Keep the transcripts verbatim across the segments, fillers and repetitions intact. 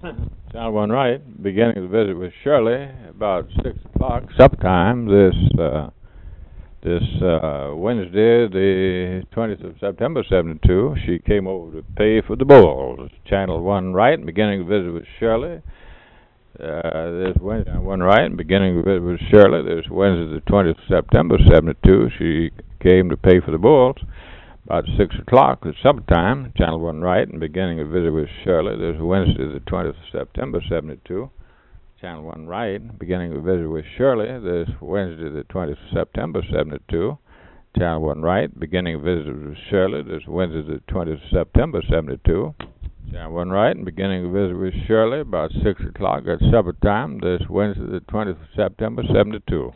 Channel One Right, beginning the visit with Shirley about six o'clock supper time this uh, this uh, Wednesday, the twentieth of September, seventy-two. She came over to pay for the bulls. Channel One Right, beginning the visit with Shirley. Uh, this Wednesday, Channel One Right, beginning the visit with Shirley. This Wednesday, the twentieth of September, seventy-two. She came to pay for the bulls. About six o'clock at supper time, Channel One Right, and beginning a visit with Shirley. There's Wednesday, the twentieth of September, seventy-two. Channel One Right, beginning a visit with Shirley. There's Wednesday, the twentieth of September, seventy-two. Channel One Right, beginning a visit with Shirley. There's Wednesday, the twentieth of September, seventy-two. Channel One Right, and beginning a visit with Shirley. About six o'clock at supper time. There's Wednesday, the twentieth of September, seventy-two.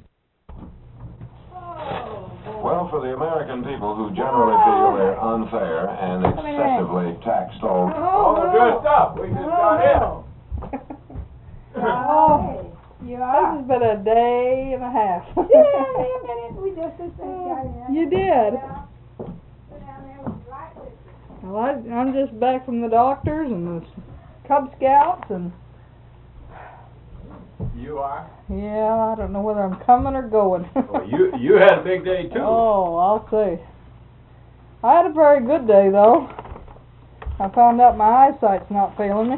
Well, for the American people who generally feel they're unfair and excessively taxed all... Oh, oh good stuff. We just got in. Oh, you are? This has been a day and a half. Yeah, we just this thing got in. You did. Yeah. Sit down there with the light with Well, I, I'm just back from the doctors and the Cub Scouts, and You are? yeah, I don't know whether I'm coming or going. Well, you you had a big day too. Oh, I'll say. I had a very good day though. I found out my eyesight's not failing me.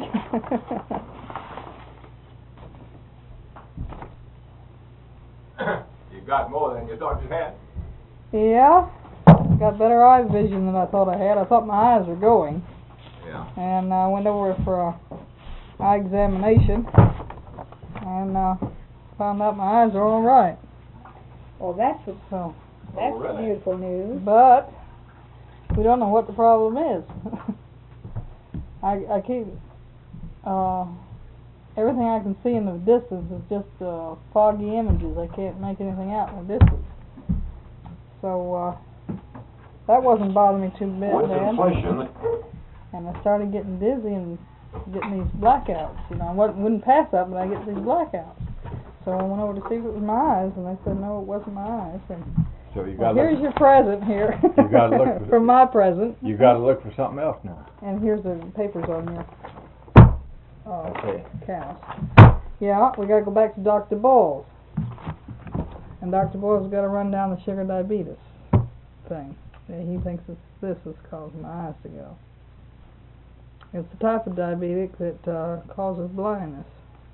You got more than you thought you had. Yeah, got better eye vision than I thought I had. I thought my eyes were going. Yeah. And I went over for a eye examination, and uh, found out my eyes are all right. Well, that's what, So, that's Oh, really? beautiful news. but we don't know what the problem is. I I keep uh, everything I can see in the distance is just uh, foggy images. I can't make anything out in the distance. So uh, that wasn't bothering me too bad. With inflation, And I started getting dizzy and getting these blackouts. You know, I wouldn't, wouldn't pass up, but I get these blackouts. So I went over to see if it was my eyes, and they said no, it wasn't my eyes. And So you well, got here's your present here. You gotta look for- for my present. you got to look for something else now. And here's the papers on your uh, Okay. cows. Yeah, we got to go back to Doctor Bowles. And Doctor Bowles got to run down the sugar diabetes thing. Yeah, he thinks it's, this is causing my eyes to go. It's a type of diabetic that uh, causes blindness.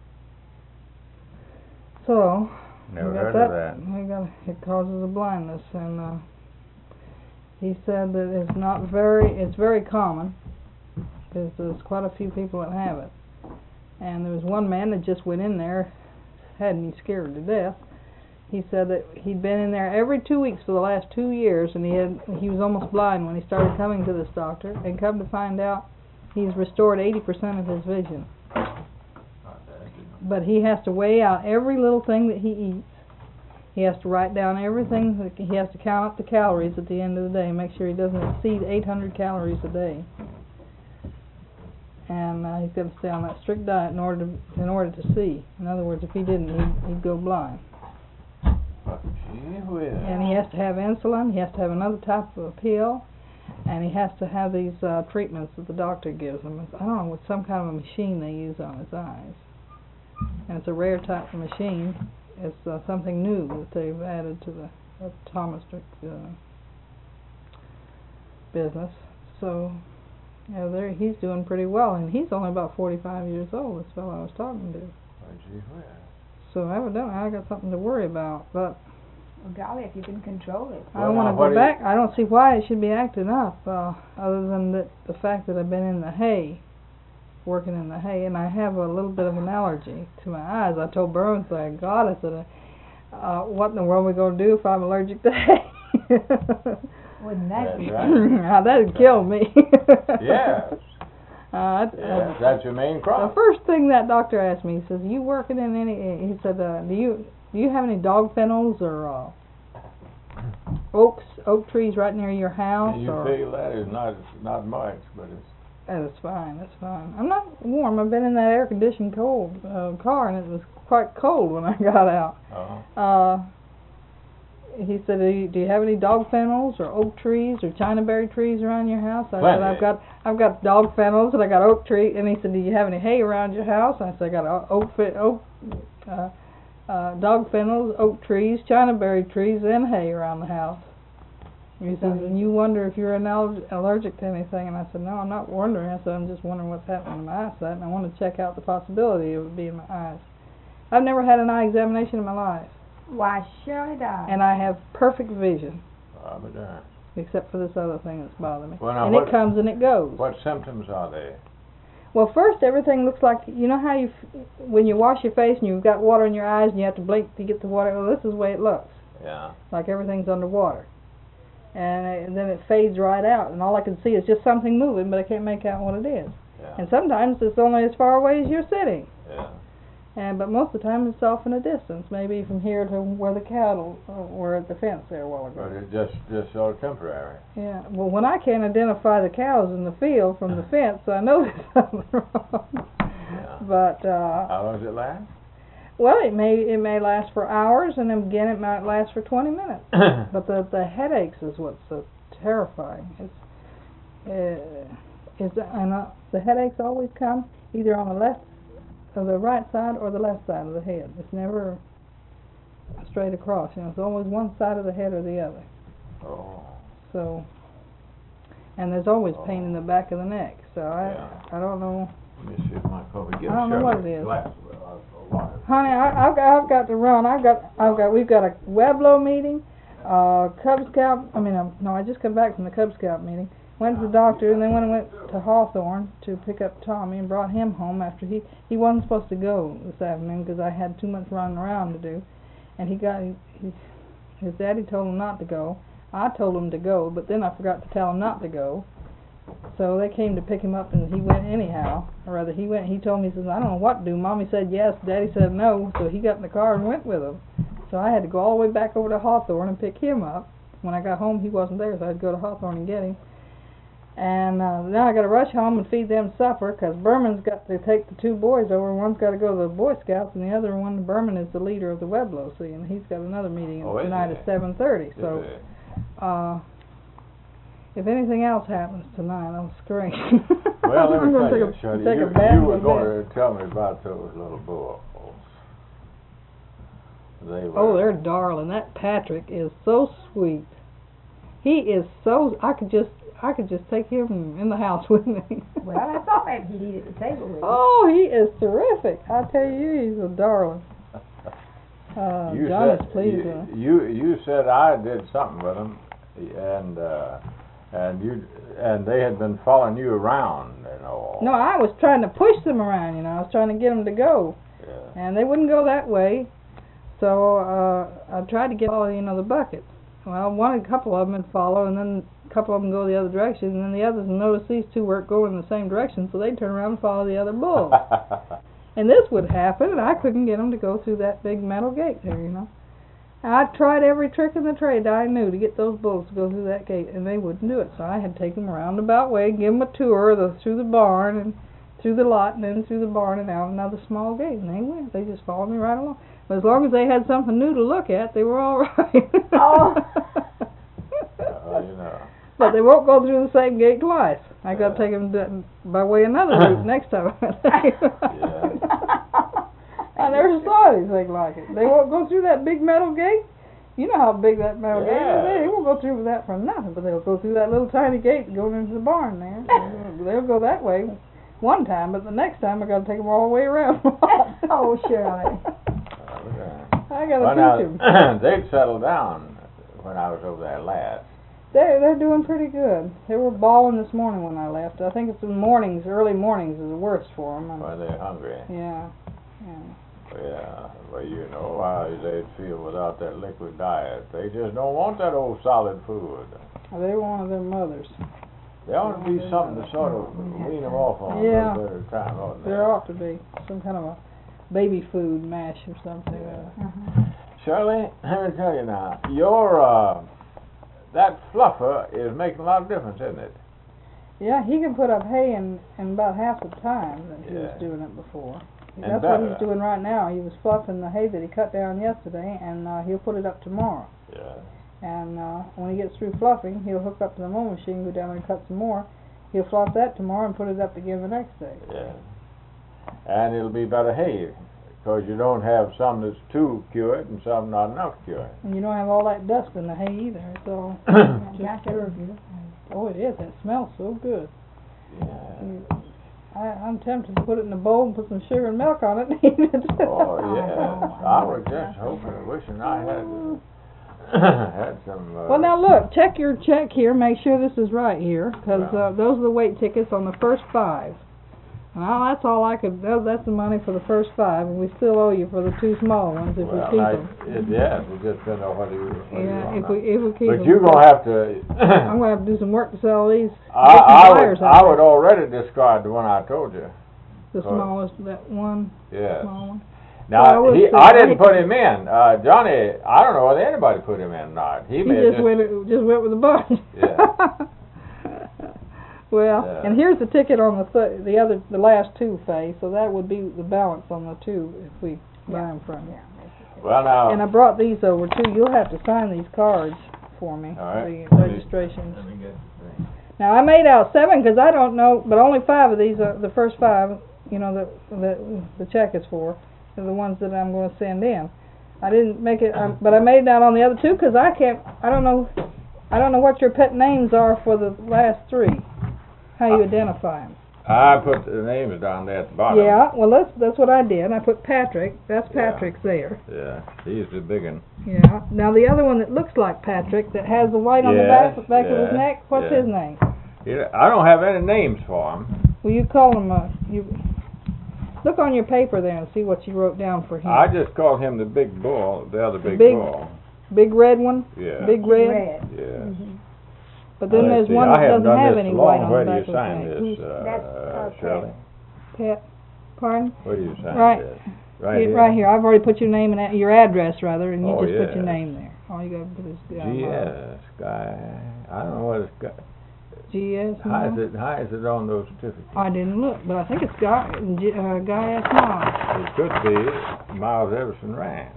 So, Never we got heard that. of that. We got it causes a blindness, and uh, he said that it's not very, it's very common, because there's quite a few people that have it. And there was one man that just went in there, had me scared to death. He said that he'd been in there every two weeks for the last two years, and he had he was almost blind when he started coming to this doctor. And come to find out, he's restored eighty percent of his vision. But he has to weigh out every little thing that he eats. He has to write down everything. That he has to count up the calories at the end of the day, make sure he doesn't exceed eight hundred calories a day. And uh, he's got to stay on that strict diet in order to in order to see. In other words, if he didn't, he'd, he'd go blind. Gee whiz. And he has to have insulin. He has to have another type of pill, and he has to have these uh, treatments that the doctor gives him. It's, I don't know, it's some kind of a machine they use on his eyes, and it's a rare type of machine. It's uh, something new that they've added to the optometric uh, business. So, yeah, there he's doing pretty well, and he's only about forty-five years old. This fellow I was talking to. Oh, gee whiz. So evidently I got something to worry about, but Well, golly, if you can control it. I don't Well, want now, to what go do you- back. I don't see why it should be acting up, uh, other than that the fact that I've been in the hay, working in the hay, and I have a little bit of an allergy to my eyes. I told Burns, I God, I said, uh, what in the world are we going to do if I'm allergic to hay? Wouldn't that That's be? right. Now, that'd kill me. Yes. Uh, Yes, uh, that's your main the crop. first thing that doctor asked me, he says, "You working in any?" He said, uh, "Do you do you have any dog kennels or uh, oaks, oak trees right near your house?" And you or, feel that is not not much, but it's That's fine. That's fine. I'm not warm. I've been in that air-conditioned cold uh, car, and it was quite cold when I got out. uh Uh, he said, do you, do you have any dog fennels or oak trees or chinaberry trees around your house? I Plenty. said, I've got I've got dog fennels and I got oak tree. And he said, do you have any hay around your house? I said, I got o- oak fi- oak uh, uh, dog fennels, oak trees, chinaberry trees, and hay around the house. He says, and you wonder if you're anal- allergic to anything? And I said, no, I'm not wondering. I said, I'm just wondering what's happening to my eyesight, and I want to check out the possibility of it being my eyes. I've never had an eye examination in my life, Why, Shirley died. and I have perfect vision, I'll be darned. except for this other thing that's bothering me. Well, now and what- it comes and it goes. What symptoms are they? Well, first, everything looks like, you know how you, f- when you wash your face and you've got water in your eyes and you have to blink to get the water? Well, this is the way it looks, Yeah. like everything's underwater. And, uh, and then it fades right out, and all I can see is just something moving, but I can't make out what it is. Yeah. And sometimes it's only as far away as you're sitting. Yeah. And but most of the time it's off in a distance, maybe from here to where the cattle uh, were at the fence there a while But ago. it's just, just sort of temporary. Yeah. Well, when I can't identify the cows in the field from the fence, I know there's something wrong. Yeah. But uh, How long does it last? well, it may it may last for hours, and then again it might last for twenty minutes. But the the headaches is what's so terrifying. It's uh, is the, and uh, the headaches always come either on the left, or the right side, or the left side of the head. It's never straight across. You know, it's always one side of the head or the other. Oh. So, and there's always pain in the back of the neck. So I Yeah. I don't know. Let me see if my coffee gets I don't know what it is. glass of uh, water. Honey, I, I've got I've got to run. I've got I've got we've got a Weblo meeting, uh, Cub Scout. I mean, um, no, I just come back from the Cub Scout meeting. Went to the doctor, and then when I went to Hawthorne to pick up Tommy and brought him home after he he wasn't supposed to go this afternoon because I had too much running around to do, and he got he, he, his daddy told him not to go. I told him to go, but then I forgot to tell him not to go. So they came to pick him up, and he went anyhow. Or rather, he went. He told me, he says, I don't know what to do. Mommy said yes, Daddy said no. So he got in the car and went with him. So I had to go all the way back over to Hawthorne and pick him up. When I got home, he wasn't there, so I had to go to Hawthorne and get him. And uh, now I got to rush home and feed them supper because Berman's got to take the two boys over. One's got to go to the Boy Scouts, and the other one, Berman, is the leader of the Weblo, see, and he's got another meeting Oh, is tonight he? at seven thirty. Is So. it? Uh, if anything else happens tonight, I'll scream. Well, let I'm me gonna tell take you, a, Shirley, take you, a bath you were in bed. going to tell me about those little bulls. They were. Oh, they're darling. That Patrick is so sweet. He is so. I could just, I could just take him in the house with me. Well, I thought maybe he'd eat at the table with you. Oh, he is terrific. I tell you, he's a darling. Uh, You John said, is pleased you, with him. you you said I did something with them, and uh, and you and they had been following you around and all. No, I was trying to push them around. You know, I was trying to get them to go. Yeah. And they wouldn't go that way, so uh, I tried to get all you know the bucket. Well, one, a couple of them would follow, and then a couple of them go the other direction, and then the others noticed these two weren't going in the same direction, so they'd turn around and follow the other bulls. And this would happen, and I couldn't get them to go through that big metal gate there, you know. I tried every trick in the trade I knew to get those bulls to go through that gate, and they wouldn't do it. So I had to take them around the about way, give them a tour of the, through the barn and through the lot, and then through the barn and out another small gate, and they went. They just followed me right along. But as long as they had something new to look at, they were all right. Oh. Well, you know. But they won't go through the same gate twice. I got to take them to, by way another route next time. I never saw anything like it. They won't go through that big metal gate. You know how big that metal gate Yeah. is. They won't go through that for nothing, but they'll go through that little tiny gate going into the barn there. They'll go that way one time, but the next time I got to take them all the way around. Oh, Shirley. I got to Well, teach them. now, they'd settled down when I was over there last. They're, they're doing pretty good. They were bawling this morning when I left. I think it's the mornings, early mornings is the worst for them. When they're hungry. Yeah, yeah. Yeah, well, you know how they'd feel without that liquid diet. They just don't want that old solid food. They were one of their mothers. There ought to be something to sort of wean them off on Yeah. a little bit at a time, oughtn't There ought to be some kind of a baby food mash or something. Yeah. Uh-huh. Shirley, let me tell you now, your, uh, that fluffer is making a lot of difference, isn't it? Yeah, he can put up hay in, in about half the time that he was Yeah. doing it before. And That's what better. he's doing right now. He was fluffing the hay that he cut down yesterday, and uh, he'll put it up tomorrow. Yeah. And uh, when he gets through fluffing, he'll hook up to the mowing machine, go down there and cut some more. He'll fluff that tomorrow and put it up again the next day. Yeah. And it'll be better hay, because you don't have some that's too cured and some not enough cured. And you don't have all that dust in the hay either. It's all Yeah, just that's pure. good. Oh, it is. It smells so good. Yeah. You- I, I'm tempted to put it in a bowl and put some sugar and milk on it and eat it. Oh, yeah. I was just hoping, wishing I had, had some, uh... Well, now look, check your check here, make sure this is right here, because Yeah. uh, those are the weight tickets on the first five. Well, that's all I could, that, that's the money for the first five, and we still owe you for the two small ones if we Well, keep I, them. it, yes, it just depends on whether you, whether you Yeah, want if we, them. if we keep them. But you're gonna have to, I'm gonna have to do some work to sell these. I, get some I buyers would, out I there. would already discard the one I told you, The uh, smallest, that one yes. small one. Now, Well, I was, he, uh, I didn't I- put him in, uh, Johnny, I don't know whether anybody put him in or not, he He may have just went, just went with the bunch. Yeah. Well, Yeah. and here's the ticket on the th the other, the last two, Faye, so that would be the balance on the two if we buy them from you. well, now, And I brought these over too. You'll have to sign these cards for me, All right. the registrations. Let me get the thing. Now, I made out seven because I don't know, but only five of these are the first five, you know, that that the check is for, are the ones that I'm going to send in. I didn't make it, um, but I made it out on the other two because I can't, I don't know, I don't know what your pet names are for the last three. How you identify them. I put the names down there at the bottom. Yeah, well, that's that's what I did. I put Patrick. That's Yeah. Patrick's there. Yeah, he's the big one. Yeah. Now the other one that looks like Patrick, that has the white on the Yes, back back of his yes, neck. What's yes. his name? Yeah, I don't have any names for him. Well, you call him. Uh, you look on your paper there and see what you wrote down for him. I just called him the big bull, the other big, big- bull. Big red one. Yeah. Big red. Red. Yeah. Mhm. But then Let's there's see, one I that haven't doesn't done have this any long. white on Where the do back you of his sign neck. this, That's, uh, uh, Shirley? Pet. Pardon? Where do you sign Right. this? Yeah, Right here? right here. I've already put your name and a- your address rather, and you Oh, just put your yes. name there. All you got to put is uh, G S, guy, I don't know what it's got. G S. How is no? it, how is it on those certificates? I didn't look, but I think it's Guy, G- uh, Guy S. Miles. It could be Miles Everson Ranch.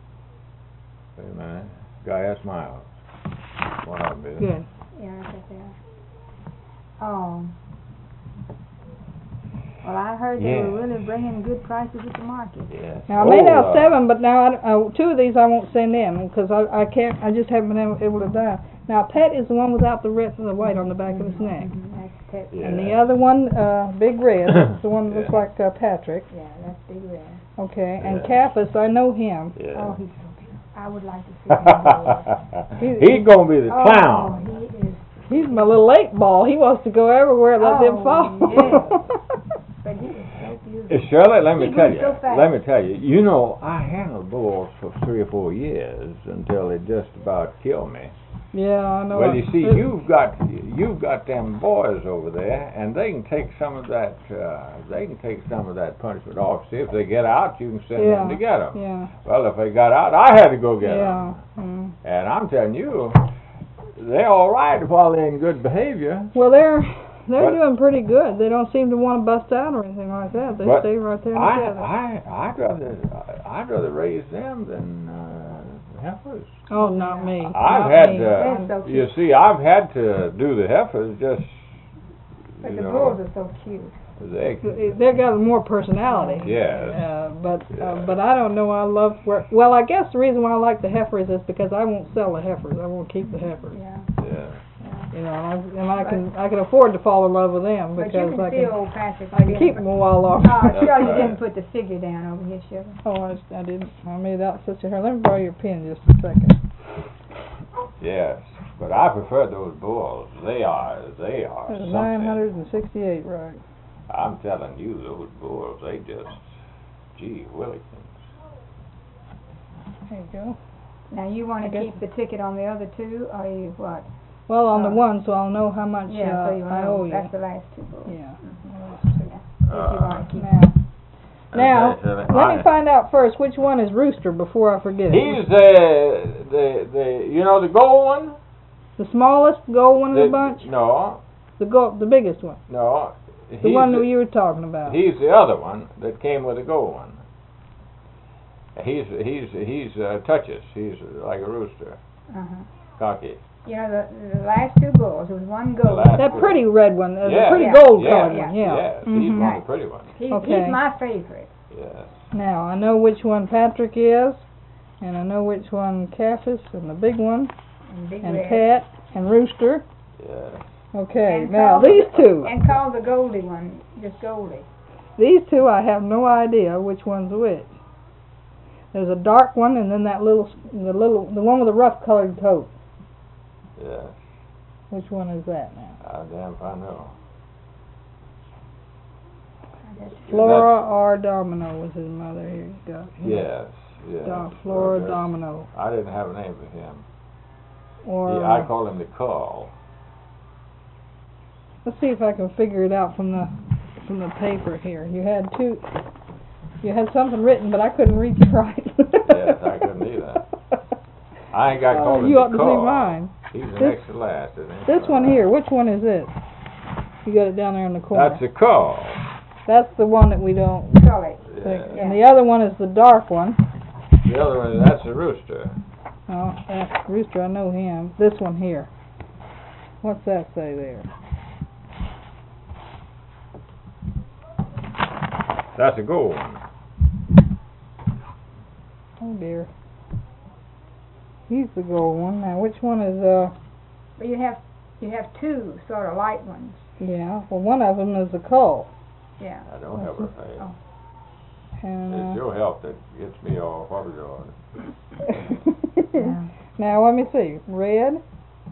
Wait a minute, Guy S. Miles. One of them is. Good. Yeah, that's it there. Oh. Well, I heard they were Yeah. really bringing good prices at the market. Yes. Now I made Oh, out uh, seven, but now I, uh, two of these I won't send in because I I can't. I just haven't been able, able to die. Now Pet is the one without the red, the white on the back of his neck, Mhm, that's Pet. Yeah. and the other one, uh, Big Red, is the one that looks Yeah. like uh, Patrick. Yeah, that's Big Red. Okay, and Yeah. Caiaphas, I know him. Yeah. Oh, he's so beautiful. I would like to see him. He's gonna be the Oh, clown. he is. He's my little eight ball. He wants to go everywhere and let them Oh, fall. yeah. But he is so beautiful. Uh, Shirley, let me He tell grew you, so fast. let me tell you, you know, I handled bulls for three or four years until it just about killed me. Yeah, I know. Well, you see, It- you've got, you've got them boys over there, and they can take some of that, uh, they can take some of that punishment off. See, if they get out, you can send Yeah, them to get them. Yeah, Well, if they got out, I had to go get yeah. them. Mm. And I'm telling you, they're all right while they're in good behavior. Well, they're they're But- doing pretty good. They don't seem to want to bust out or anything like that. They But stay right there I, together. I, I'd rather, I'd rather raise them than uh, heifers. Oh, not me. I've Not had, me. They're uh, so you cute. see, I've had to do the heifers just, But you the know, bulls are so cute. they, They've got more personality. yes. Uh, but Yeah. uh, but I don't know. I love work. Well, I guess the reason why I like the heifers is because I won't sell the heifers. I won't keep the heifers. Yeah. Yeah. You know, and I, and I can I can afford to fall in love with them But you because can I see can old Patrick. I can keep them a while longer. Oh, That's sure, you right. didn't put the figure down over here, Shirley. Oh, I, just- I didn't. I made out such a hair. Let me borrow your pen just a second. Yes. But I prefer those bulls. They are, they are There's something. nine hundred and sixty-eight, right? I'm telling you, those bulls, they just, gee willikins. There you go. Now, you want I to guess- keep the ticket on the other two, or you what? Well, on the Uh, one, so I'll know how much Yeah, uh, so you I know, owe you. that's the last two bulls. Yeah. If you want to keep Now, now Okay, so let I- me find out first which one is Rooster before I forget it. He's the, the, the, you know, the gold one? The smallest gold one in the The- bunch. No, The gold, the biggest one. no. The he's one the- that you were talking about. He's the other one that came with the gold one. He's he's he's uh, touches. He's like a rooster, Uh-huh. cocky. You know, the, the last two bulls, there was one gold. last- That pretty red one, uh, Yeah, the pretty yeah, gold yeah, colored yeah, one, yeah. Yes, he's Mhm. one of the pretty ones. He, Okay. He's my favorite. Yes. Now, I know which one Patrick is, and I know which one Caiaphas, and the big one, And big and red. Pat, and Rooster. Yes. Okay, And now call the- these two, And call the Goldie one just Goldie. these two I have no idea which one's which. There's a dark one, and then that little, s- the little, the one with the rough colored coat. Yes. Which one is that now? I damn if I know. I just- Flora or Domino was his mother. Here you go. Yes. Yes. Dom, Flora Well, Domino. I didn't have a name for him. Or He, I uh, call him the Cull. let's see if I can figure it out from the from the paper here. You had two. You had something written, but I couldn't read it right. Yes, I couldn't either. I ain't got Oh, called him you the ought to see Cull. mine. He's the This- next to last, isn't he? This one here. Which one is this? You got it down there in the corner. That's the Cull. That's the one that we don't Gully. Yeah. think. And the other one is the dark one. The other one, that's the Rooster. Oh, that's Rooster. I know him. This one here. What's that say there? That's the gold one. Oh dear. He's the gold one. Now, which one is uh? But you have you have two sort of light ones. Yeah. Well, one of them is the cull. Yeah. I don't have her face. Oh. And It's uh, your help that gets me all wobbly-jawed. Yeah. now let me see. Red.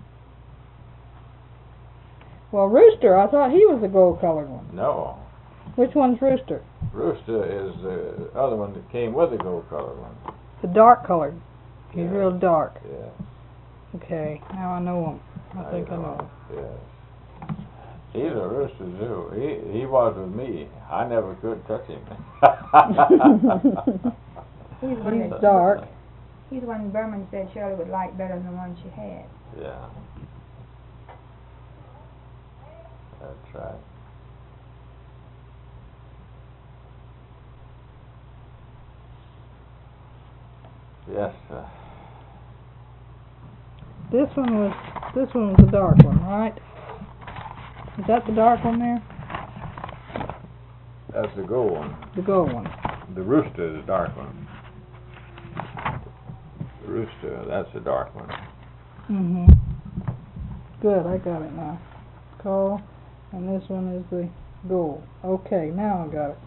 Well, Rooster. I thought he was the gold-colored one. No. Which one's Rooster? Rooster is the other one that came with the gold-colored one. The dark-colored. He's Yeah. real dark. Yeah. Okay. Now I know him. I think I know. Yes. He's a rooster too. He he was with me. I never could touch him. He's the one He's that dark. he's the one Berman said Shirley would like better than the one she had. Yeah. That's right. Yes, sir. This one was this one was the dark one, right? Is that the dark one there? That's the gold one. The gold one. The rooster is the dark one. The rooster, that's the dark one. Mhm. Good, I got it now. Coal, and this one is the gold. Okay, now I got it.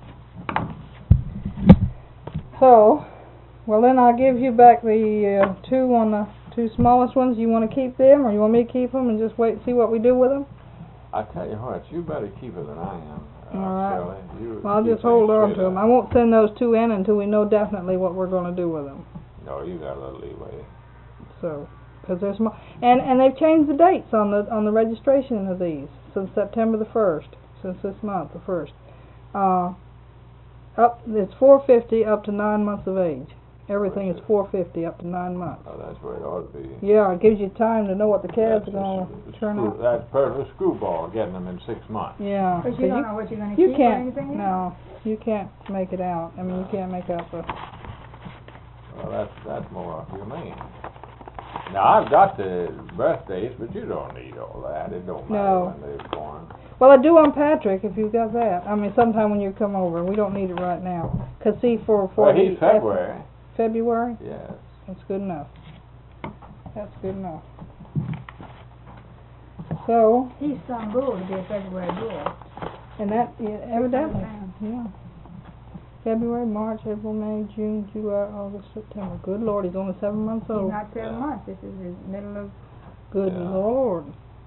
So, well then I'll give you back the uh, two on the two smallest ones. You want to keep them, or you want me to keep them and just wait and see what we do with them? I tell you what, you better keep it than I am, uh, All right. Shirley. You Well, I'll keep just hold things on to straight them. I up. won't send those two in until we know definitely what we're going to do with them. No, you got a little leeway. So, because they're small, and and they've changed the dates on the on the registration of these since September the first, since this month the first. Uh, up it's four fifty up to nine months of age. Everything is four fifty up to nine months. Oh, that's where it ought to be. Yeah, it gives you time to know what the calves That's are going a to s- turn screw- out. That's perfect screwball, getting them in six months. Yeah, But so you don't know what you're going to you keep or can't. anything else. No, you can't make it out. I mean, you can't make out the. Well, that's that's more humane. Now I've got the birthdays, but you don't need all that. It don't matter No. when they're born. Well, I do on Patrick if you've got that. I mean, sometime when you come over. We don't need it right now. Cause see, for for Well, the he's February. February. Yes. That's good enough. That's good enough. So, He's some bull to be a February bull. and that, yeah, evidently, pounds. yeah. February, March, April, May, June, July, August, September. Good Lord, he's only seven months He's old. not seven Yeah. months. This is the middle of. Good Yeah. Lord.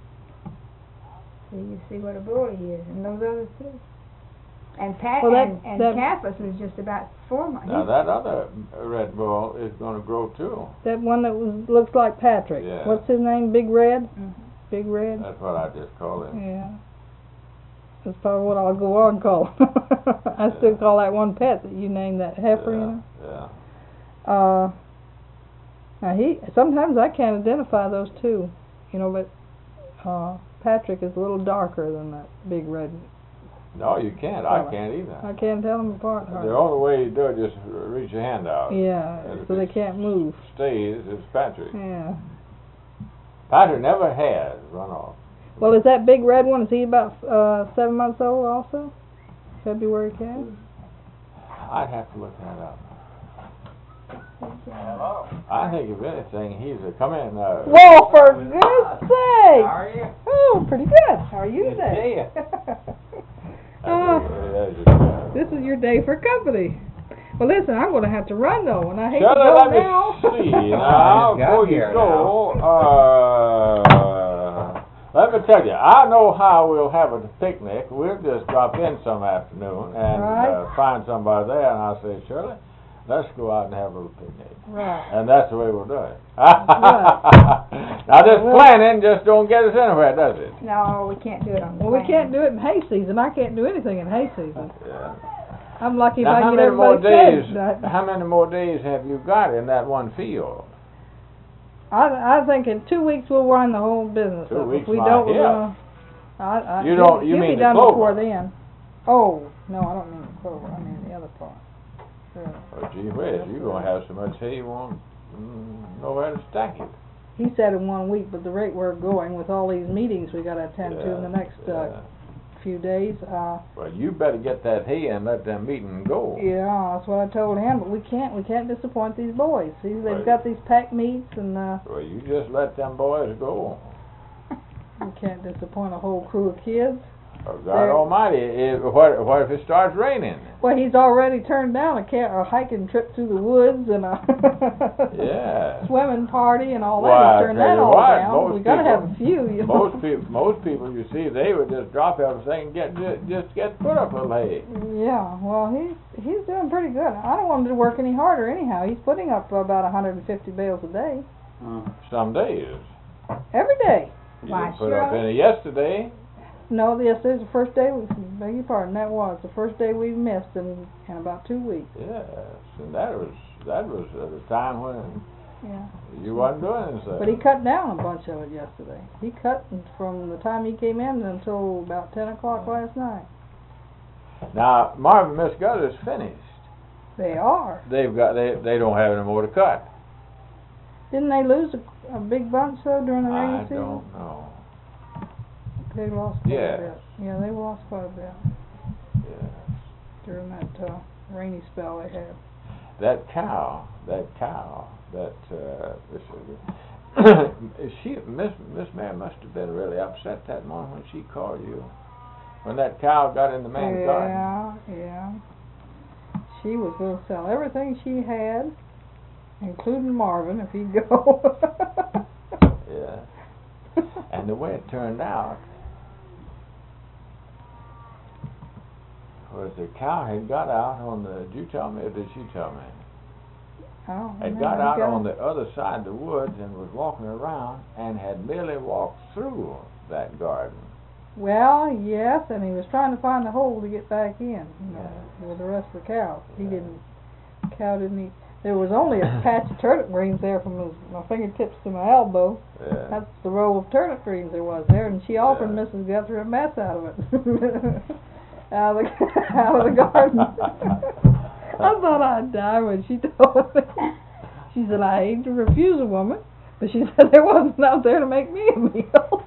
So you see what a bull he is, and those others too. And Pat Well, that- and, and that- Caiaphas was just about four months. Now that other Red Bull is going to grow too. That one that was looks like Patrick. Yeah. What's his name? Big Red? Mhm. Big Red? That's what I just call him. Yeah. That's probably what I'll go on and call him. I still Yeah. call that one pet that you named that heifer, you know. Yeah. Uh, now he sometimes I can't identify those two, you know, but uh, Patrick is a little darker than that big red No, you can't. I Well, can't either. I can't tell them apart. The hardly. only way you do it is just reach your hand out. Yeah, And if so they it can't move. Stays, it's Patrick. Yeah. Patrick never has run off. Well, is that big red one, is he about uh, seven months old also? February calf? I'd have to look that up. Hello. I think if anything, he's a come in. Uh, Well, for goodness sake! How are you? Oh, pretty good. How are you Good to see today? uh, uh, that's just, uh, this is your day for company. Well, listen, I'm going to have to run though, and I hate Shut to up, go let me now. see. Now, He's got before you here go, uh, let me tell you, I know how we'll have a picnic. We'll just drop in some afternoon and Right. uh, find somebody there, and I'll say, Shirley, let's go out and have a little picnic. Right. And that's the way we'll do it. Right. Now, this Well- planning just don't get us anywhere, does it? No, we can't do it on the Well, we plan. can't do it in hay season. I can't do anything in hay season. Yeah. I'm lucky if Now, I how can get many more everybody days? fed. How many more days have you got in that one field? I I think in two weeks we'll wind the whole business Two up. weeks If we might don't, we're help. gonna. I, I, You don't- he'll- you he'll mean be the done clover. before then. Oh no, I don't mean the clover. I mean the other part. Sure. Oh, gee whiz, you're gonna have so much hay you won't mm, nowhere to stack it. He said in one week, but the rate we're going with all these meetings we got to attend to in the next uh, yeah. few days. Uh, Well, you better get that hay and let them meeting go. yeah, that's what I told him. But we can't, we can't disappoint these boys. See, they've Right. got these pack meets, and uh, Well, you just let them boys go. we can't disappoint a whole crew of kids. Oh, God They're- Almighty! If, what, what if it starts raining? Well, he's already turned down a, ca- a hiking trip through the woods and a Yeah. swimming party and all that. Why, He's I turned tell that you all what, down. most We got to have a people- few. You know? Most people, most people, you see, they would just drop everything and get ju- just get put up a little hay. Yeah, well, he's he's doing pretty good. I don't want him to work any harder anyhow. He's putting up about one hundred fifty bales a day. Some days. Every day. You Why, didn't put up sure. any yesterday. No, yes, there's the first day, we, beg your pardon, that was the first day we missed in, in about two weeks. Yes, and that was that was at a time when Yeah. you wasn't doing anything. But he cut down a bunch of it yesterday. He cut from the time he came in until about ten o'clock last night. Now, Marvin, Miss Gutter is finished. They are. They've got they they don't have any more to cut. Didn't they lose a, a big bunch though during the rainy I season? don't know. They lost quite Yes. a bit. Yeah, they lost quite a bit Yeah. during that uh, rainy spell they had. That cow, that cow, that uh, this, she Miss Miss Mary must have been really upset that morning when she called you. When that cow got in the man's garden. Yeah, yeah. She was going to sell everything she had, including Marvin, if he'd go. Yeah. And the way it turned out was the cow had got out on the, did you tell me or did she tell me? Oh, Had got out on the other side of the woods and was walking around and had merely walked through that garden. Well, yes, and he was trying to find a hole to get back in, you know, with the rest of the cows. He didn't, cow didn't eat. There was only a patch of turnip greens there from his, my fingertips to my elbow. Yeah. That's the row of turnip greens there was there, and she offered Yeah. Missus Guthrie a mess out of it. out of the, out of the garden. I thought I'd die when she told me. She said, I hate to refuse a woman, but she said there wasn't out there to make me a meal.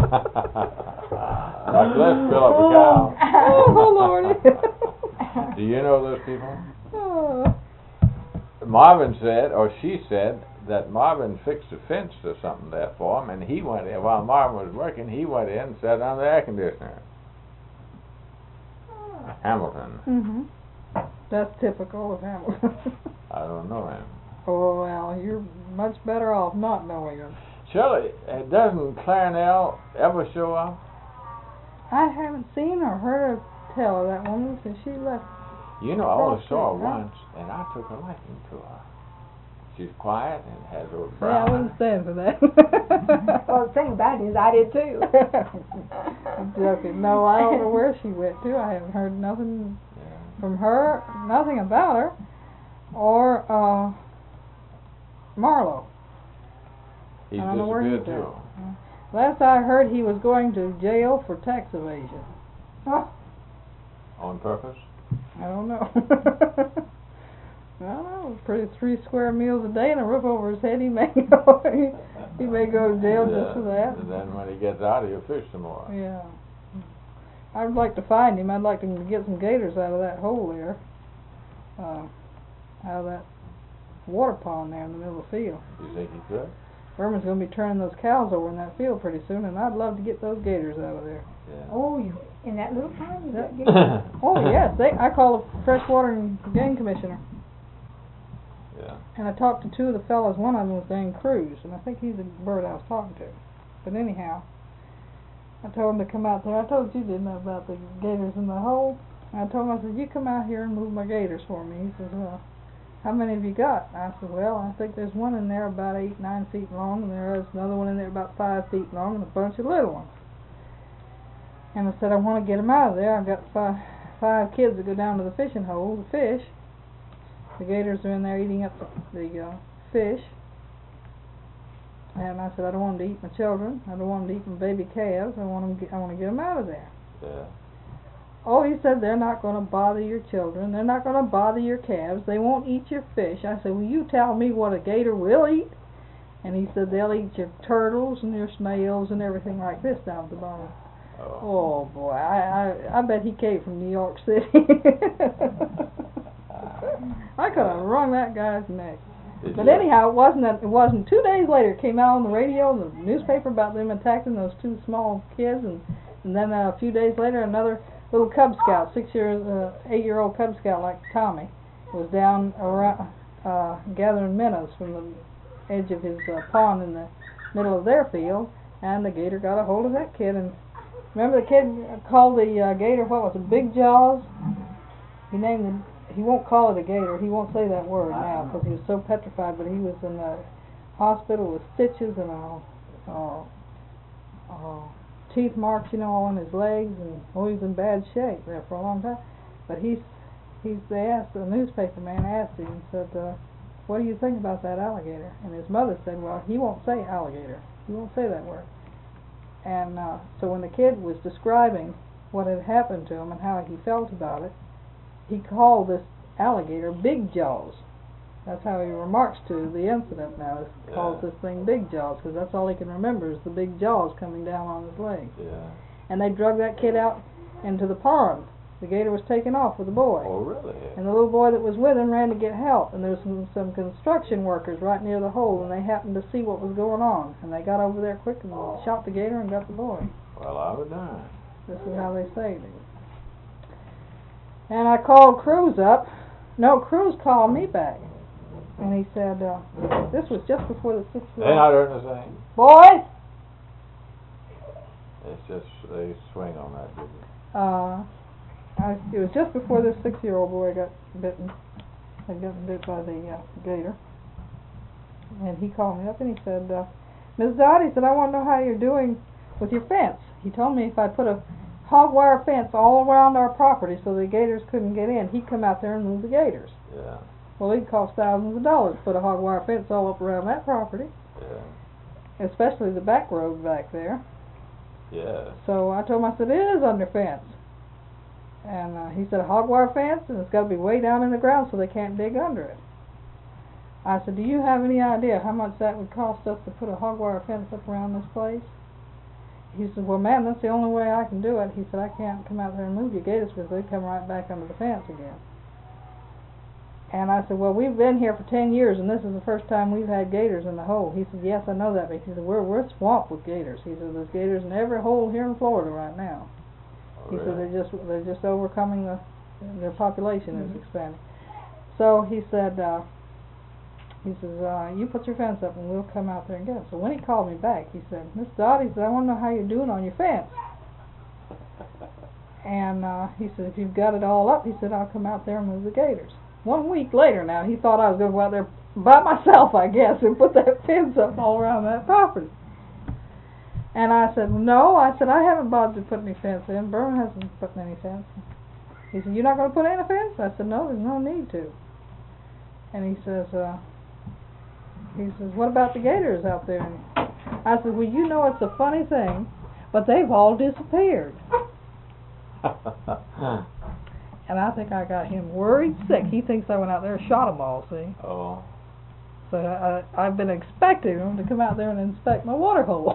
Like, let's fill up a cow. Oh, Lordy. Do you know those people? Oh. Marvin said, or she said, that Marvin fixed a fence or something there for him, and he went in, while Marvin was working, he went in and sat on the air conditioner. Hamilton. Mhm. That's typical of Hamilton. I don't know him. Oh, well, you're much better off not knowing him. Shirley, uh, doesn't Clarnell ever show up? I haven't seen or heard her tell of that woman since she left. You know, I only Cross saw her Street, huh? once, and I took a liking to her. She's quiet and has those Yeah, brown I wouldn't stand for that. Well, the thing about it is, I did too. I'm joking. No, I don't know where she went to. I haven't heard nothing Yeah. from her, nothing about her, or uh, Marlowe. He's I don't know where he's disappeared at. too. Last I heard, he was going to jail for tax evasion. Oh, On purpose? I don't know. I don't know. Pretty three square meals a day and a roof over his head. He may go. he, he may go to jail Yeah, just for that. and then when he gets out, he'll fish some more. Yeah. I'd like to find him. I'd like to get some gators out of that hole there. Uh, out of that water pond there in the middle of the field. You think he could? Berman's going to be turning those cows over in that field pretty soon, and I'd love to get those gators out of there. Yeah. Oh, you, in that little pond, you got Oh yes, they. I called the freshwater and game commissioner, Yeah. and I talked to two of the fellows. One of them was named Cruz, and I think he's the bird I was talking to. But anyhow, I told him to come out there. I told you didn't know about the gators in the hole. I told him, I said, you come out here and move my gators for me. He says, well, how many have you got? I said, well, I think there's one in there about eight, nine feet long, and there's another one in there about five feet long, and a bunch of little ones. And I said, I want to get them out of there. I've got five, five kids that go down to the fishing hole to fish. The gators are in there eating up the, the uh, fish. And I said, I don't want them to eat my children. I don't want them to eat my baby calves. I want them. Get, I want to get them out of there. Yeah. Oh, he said, they're not going to bother your children. They're not going to bother your calves. They won't eat your fish. I said, will you tell me what a gator will eat? And he said, they'll eat your turtles and your snails and everything like this down at the bottom. Oh. Oh, boy, I, I, I bet he came from New York City. I could have wrung that guy's neck. Did But you? anyhow, it wasn't, a, it wasn't two days later, it came out on the radio, the newspaper, about them attacking those two small kids, and, and then uh, a few days later, another little Cub Scout, six years, uh, eight-year-old Cub Scout like Tommy, was down around, uh, gathering minnows from the edge of his uh, pond in the middle of their field, and the gator got a hold of that kid. And remember, the kid called the uh, gator, what was it, Big Jaws? He named the, he won't call it a gator. He won't say that word now because he was so petrified. But he was in the hospital with stitches and uh, uh, uh, teeth marks, you know, all on his legs, and oh, he was in bad shape there for a long time. But he's he's they asked the newspaper man asked him and said, uh, "What do you think about that alligator?" And his mother said, "Well, he won't say alligator. He won't say that word." And uh, so when the kid was describing what had happened to him and how he felt about it, he called this alligator Big Jaws. That's how he remarks to the incident now. He calls Yeah. this thing Big Jaws because that's all he can remember is the big jaws coming down on his legs. Yeah. And they drug that kid out into the pond. The gator was taken off with the boy. Oh, really? And the little boy that was with him ran to get help. And there was some, some construction workers right near the hole, and they happened to see what was going on. And they got over there quick and shot the gator and got the boy. Well, I would die. This is how they saved him. And I called Cruz up. No, Cruz called me back. And he said, uh, this was just before the sixth They're not hurting the same. Boys! It's just they swing on that, didn't they? Uh, I, it was just before this six-year-old boy got bitten. Had gotten bit by the uh, gator. And he called me up and he said, uh, Miss Dodd, he said, I want to know how you're doing with your fence. He told me if I put a hog wire fence all around our property so the gators couldn't get in, he'd come out there and move the gators. Yeah. Well, it'd cost thousands of dollars to put a hog wire fence all up around that property, Yeah. especially the back road back there. Yeah. So I told him, I said, it is under fence. And uh, he said, a hog wire fence, and it's got to be way down in the ground so they can't dig under it. I said, do you have any idea how much that would cost us to put a hog wire fence up around this place? He said, well, ma'am, that's the only way I can do it. He said, I can't come out there and move your gators because they come right back under the fence again. And I said, well, we've been here for ten years, and this is the first time we've had gators in the hole. He said, yes, I know that. But he said, we're, we're swamped with gators. He said, there's gators in every hole here in Florida right now. Oh, He really? said, they're just, they're just overcoming the, their population Mhm. is expanding. So he said, uh, he says, uh, you put your fence up and we'll come out there and get them. So when he called me back, he said, Miss Dodd, he said, I want to know how you're doing on your fence. And uh, he said, if you've got it all up, he said, I'll come out there and move the gators. One week later now, he thought I was going to go out there by myself, I guess, and put that fence up all around that property. And I said, no, I said, I haven't bothered to put any fence in. Berman hasn't put any fence. He said, you're not going to put in a fence? I said, no, there's no need to. And he says, uh, he says, what about the gators out there? And I said, well, you know, it's a funny thing, but they've all disappeared. and I think I got him worried sick. He thinks I went out there and shot them all, see? Oh. So I, I've been expecting him to come out there and inspect my water hole.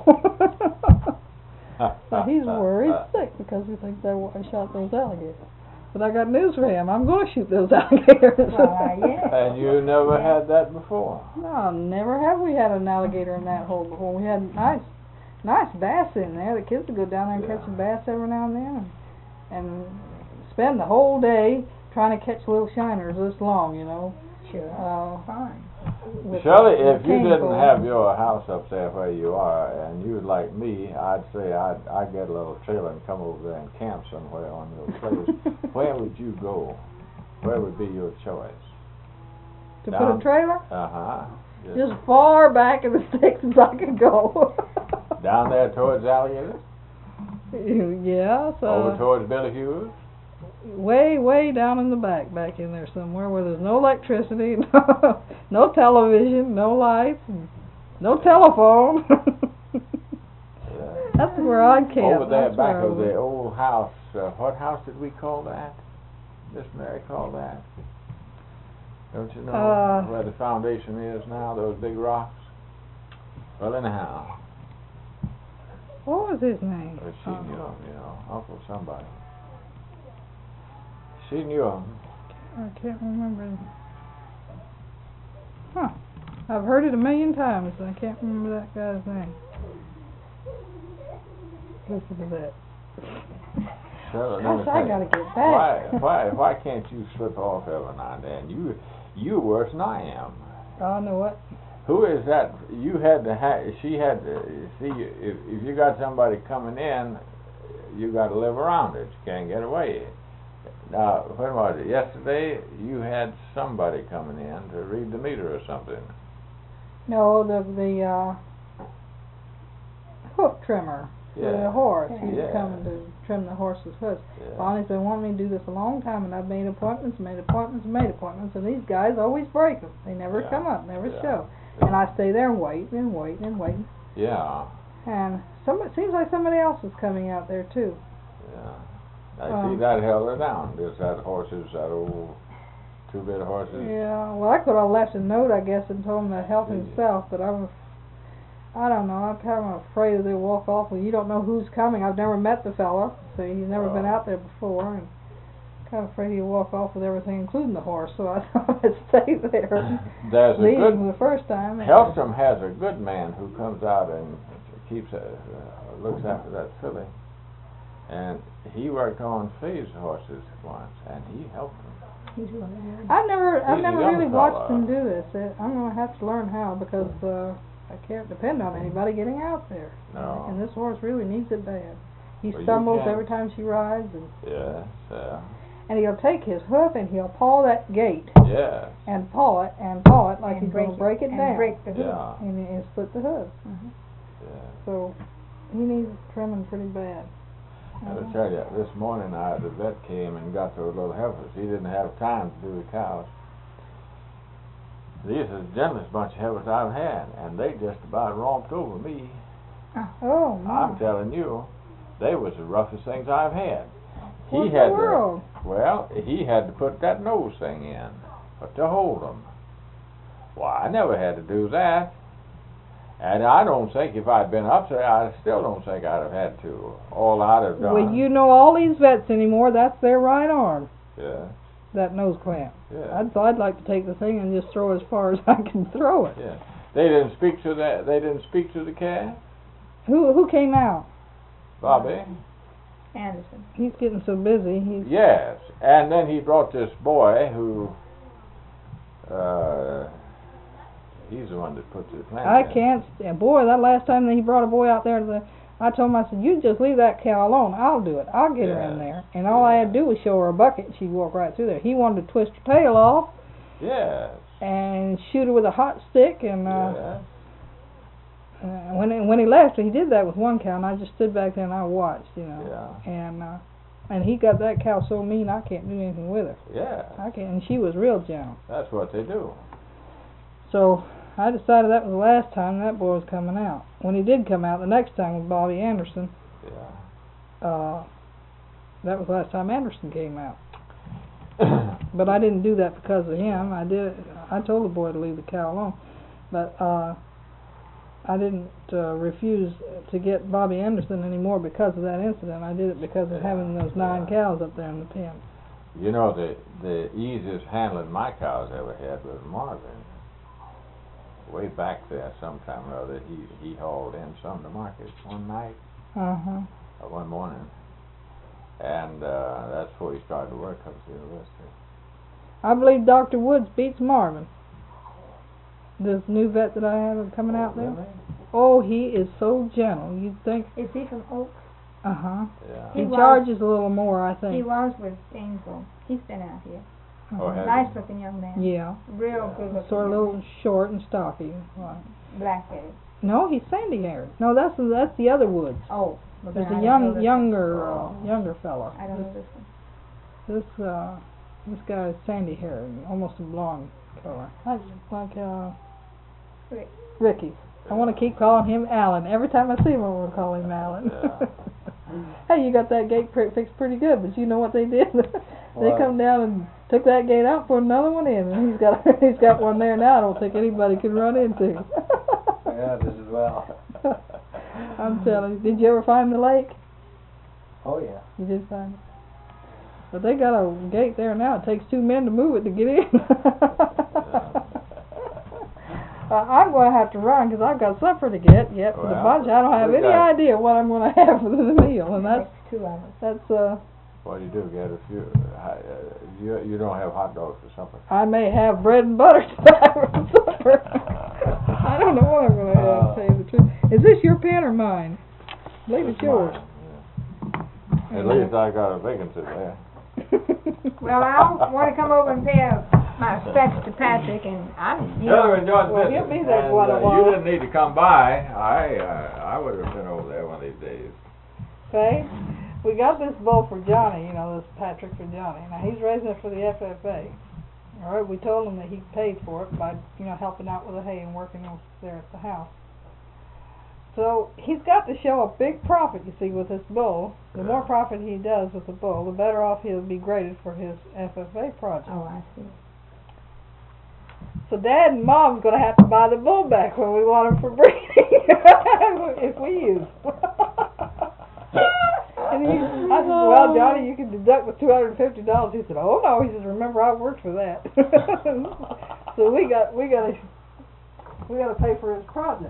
So he's worried sick because he thinks I, I shot those alligators. But I got news for him. I'm going to shoot those alligators. Why, yeah. And you never had that before? No, never have we had an alligator in that hole before. We had nice, nice bass in there. The kids would go down there and Yeah. catch some bass every now and then, and, and spend the whole day trying to catch little shiners this long, you know. Sure. Uh, Fine. with Shirley, the if you cane didn't pole. have your house up there where you are, and you was like me, I'd say I'd I'd get a little trailer and come over there and camp somewhere on your place. Where would you go? Where would be your choice? to down- put a trailer Uh huh. just far back in the sticks as I could go. Down there towards Alligator? Yeah, so Over towards Billy Hughes? way, way down in the back, back in there somewhere where there's no electricity, no, no television, no lights, and no telephone. Yeah. That's where I'd camp. Over there That's back where I of would. the old house. Uh, what house did we call that? Miss Mary called that? Don't you know Uh, where the foundation is now, those big rocks? Well, anyhow, What was his name? uh, she Uh, knew him, you know, Uncle somebody. She knew him. I can't remember. Huh. I've heard it a million times, and I can't remember that guy's name. Listen to that. So, let me Gosh, I tell you, gotta get Why, back. why, why can't you slip off every now and then? You, you worse than I am. Oh, know what? Who is that? You had to ha she had to, see, if, if you got somebody coming in, you got to live around it. You can't get away. Now, when was it? Yesterday, you had somebody coming in to read the meter or something. No, the the uh, hoof trimmer for Yeah. the horse. He's Yeah. coming to trim the horse's hooves. Yeah. Bonnie's been wanting me to do this a long time, and I've made appointments, made appointments, made appointments, and these guys always break them. They never Yeah. come up, never Yeah. show. And I stay there and wait and wait and wait. Yeah, And some, it seems like somebody else is coming out there too. yeah. I Um, see that held her down. Just that horses, that old two-bit horses. Yeah, well, I could have left a note, I guess, and told him to help Yeah. himself, but I'm, I don't know, I'm kind of afraid that they'll walk off. Well, you don't know who's coming. I've never met the fella, so he's never been Oh. out there before, and kind of afraid he'll walk off with everything, including the horse. So I thought I'd stay there. There's a Leave good him the first time. Helstrom has a good man who comes out and keeps uh, uh, looks after that filly, and he worked on Faye's horses once, and he helped him. He's really good. I've never, I've He's a never young really watched fella. him do this. Uh, I'm gonna have to learn how because uh, I can't depend on anybody getting out there. No. And this horse really needs it bad. He Well, you stumbles can't- every time she rides, and Yes, uh, and he'll take his hoof and he'll paw that gate yes, and paw it and paw it like And he's gonna break it and down break the hoof. yeah, and, and split the hoof. Mhm. yeah. So he needs trimming pretty bad. I will tell you, this morning I, the vet came and got those little heifers. He didn't have time to do the cows. These are the gentlest bunch of heifers I've had, and they just about romped over me. Oh my! I'm telling you, they was the roughest things I've had. He What in had the world? To, well, he had to put that nose thing in, but to hold them. Why, I never had to do that. And I don't think if I'd been up there, I still don't think I'd have had to. All I'd have done. Well, you know, all these vets anymore, that's their right arm. Yeah, That nose clamp. yeah, I'd, I'd like to take the thing and just throw as far as I can throw it. yeah. They didn't speak to that. They didn't speak to the calf, Who who came out? Bobby. Anderson. He's getting so busy. He's Yes, and then he brought this boy who. Uh, he's the one that put the plant I in. can't stand. Boy, that last time that he brought a boy out there, to the, I told him, I said, you just leave that cow alone. I'll do it. I'll get her in Yeah. there. And all I had to do was show her a bucket, and she'd walk right through there. He wanted to twist her tail off Yes. and shoot her with a hot stick. And uh, yes. uh, when he, when he left, he did that with one cow, and I just stood back there and I watched, you know. Yeah. And uh, and he got that cow so mean I can't do anything with her. Yeah. I can't. And she was real gentle. That's what they do. So I decided that was the last time that boy was coming out. When he did come out, the next time with Bobby Anderson, Yeah. uh, that was the last time Anderson came out. But I didn't do that because of him. I did. I told the boy to leave the cow alone, but uh, I didn't uh, refuse to get Bobby Anderson anymore because of that incident. I did it because of Yeah, having those nine yeah. cows up there in the pen. You know, the the easiest handling my cows ever had was Marvin. Way back there, sometime or other, he he hauled in some to market one night, Uh huh. or one morning, and uh, that's before he started to work up at the university. I believe Doctor Woods beats Marvin. This new vet that I have coming out there. Really? Oh, he is so gentle. You'd think. Is he from Oaks? Uh huh. Yeah. He, He was- charges a little more, I think. He was with Gainesville. He's been out here. Oh, has he? Nice looking young man. Yeah. Real Yeah. good looking. Sort of a young little short and stocky. Right. man. Black headed. No, he's sandy haired. No, that's that's the other Woods. Oh. well, There's then a I don't know young, this one. younger, Oh. uh, younger fella. I don't know this one. This, this, uh, this guy is sandy haired, almost a blonde color, like like uh, Rick. Ricky. I want to keep calling him Alan. Every time I see him, I want to call him Alan. Yeah. Hey, you got that gate pre- fixed pretty good, but you know what they did? they What? come down and took that gate out, put another one in, and he's got he's got one there now. I don't think anybody can run into. Yeah, this is well. I'm telling you. Did you ever find the lake? Oh, yeah. You did find it. But they got a gate there now. It takes two men to move it to get in. uh, I'm going to have to run because I've got supper to get yet for the Well, bunch. I don't have we any got- idea what I'm going to have for the meal, and that's Next two hours. that's uh. What do you do? Get a few. Uh, you you don't have hot dogs for supper. I may have bread and butter tonight for supper. I don't know what I'm going to have. To tell you the truth. Is this your pen or mine? I believe it's yours. Mine, yeah. At least I got a vacancy there. Well, I want to come over and pay a, my respects to Patrick, and I'm, you Yeah, know, we enjoyed the Well, visit. give me that And, one uh, a while. You didn't need to come by. I uh, I would have been over there one of these days. Okay, we got this bull for Johnny, you know, this Patrick for Johnny. Now he's raising it for the F F A. All right, we told him that he paid for it by, you know, helping out with the hay and working on there at the house. So he's got to show a big profit, you see, with this bull. The more Yeah. profit he does with the bull, the better off he'll be graded for his F F A project. oh, I see. So Dad and Mom's going to have to buy the bull back when we want him for breeding, if we use. And he, I said, well, Johnny, you can deduct the two hundred and fifty dollars. He said, oh no. He says, remember, I worked for that. So we got we got to we got to pay for his project.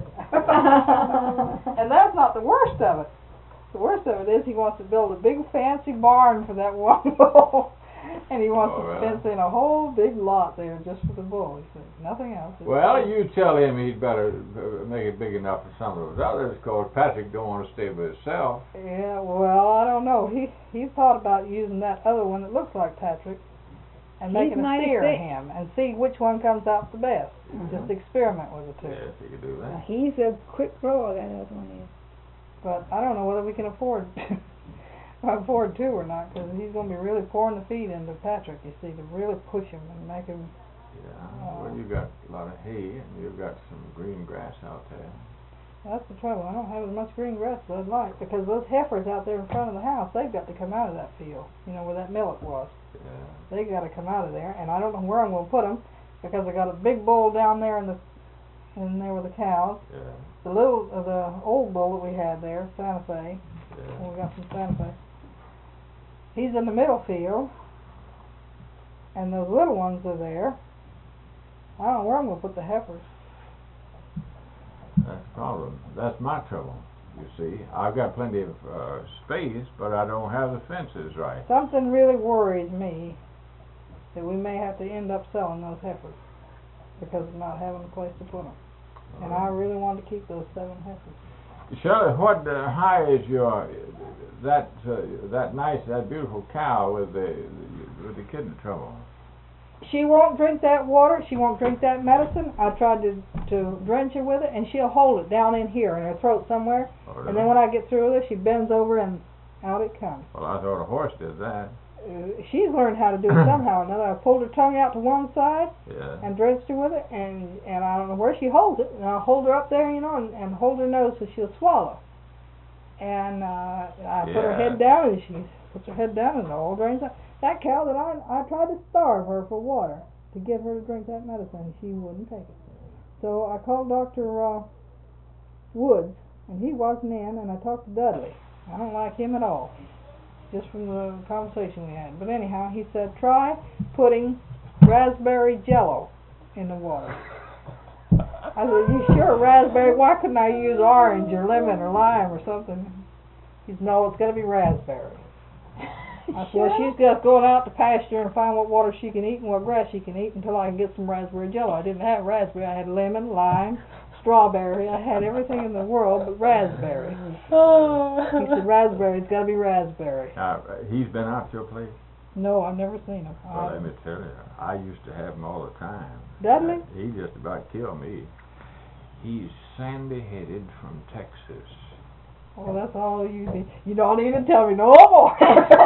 And that's not the worst of it. The worst of it is he wants to build a big fancy barn for that one bull, and he wants Oh, to really? fence in a whole big lot there just for the bull. He said, nothing else. It's Well, bull. you tell him he'd better uh, make it big enough for some of those others, because Patrick don't want to stay by himself. Yeah, well, I don't know. He he thought about using that other one that looks like Patrick and He's making a mighty steer of thick. him and see which one comes out the best. Just experiment with the two. Yes, he could do that. He's a quick grower, that other one is. But I don't know whether we can afford afford two or not, because he's going to be really pouring the feed into Patrick, you see, to really push him and make him. Yeah. Well, you got a lot of hay, and you've got some green grass out there. That's the trouble. I don't have as much green grass as I'd like, because those heifers out there in front of the house, they've got to come out of that field, you know, where that millet was. Yeah. They got to come out of there, and I don't know where I'm going to put them, because I got a big bull down there in the in there with the cows. Yeah. The little, uh, the old bull that we had there, Santa Fe. Yeah. We got some Santa Fe. He's in the middle field, and those little ones are there. I don't know where I'm going to put the heifers. That's the problem. That's my trouble. You see, I've got plenty of uh, space, but I don't have the fences right. Something really worries me that we may have to end up selling those heifers because of not having a place to put them. And I really wanted to keep those seven heifers. Shirley, what uh, high is your that uh, that nice that beautiful cow with the with the kidney trouble? She won't drink that water. She won't drink that medicine. I tried to to drench her with it, and she'll hold it down in here in her throat somewhere. Oh, And really? then when I get through with her, she bends over and out it comes. Well, I thought a horse did that. Uh, she's learned how to do it somehow or another. I pulled her tongue out to one side Yeah. and drenched her with it, and and I don't know where she holds it. And I'll hold her up there, you know, and, and hold her nose so she'll swallow. And uh, I put her Yeah. head down, and she puts her head down, and it all drains out. that cow that I I tried to starve her for water to get her to drink that medicine. She wouldn't take it. So I called Doctor Uh, Woods, and he wasn't in, and I talked to Dudley. I don't like him at all, just from the conversation we had. But anyhow, he said, try putting raspberry jello in the water. I said, you sure raspberry? Why couldn't I use orange or lemon or lime or something? He said, no, it's got to be raspberry. I said, well, she's just going out to pasture and find what water she can eat and what grass she can eat until I can get some raspberry jello. I didn't have raspberry. I had lemon, lime, strawberry. I had everything in the world but raspberry. He said, raspberry, it's got to be raspberry. Now, uh, he's been out to your place? No, I've never seen him. Well, I, let me tell you, I used to have him all the time. Dudley? Uh, he just about killed me. He's sandy-headed from Texas. Oh, that's all you need. You don't even tell me no more.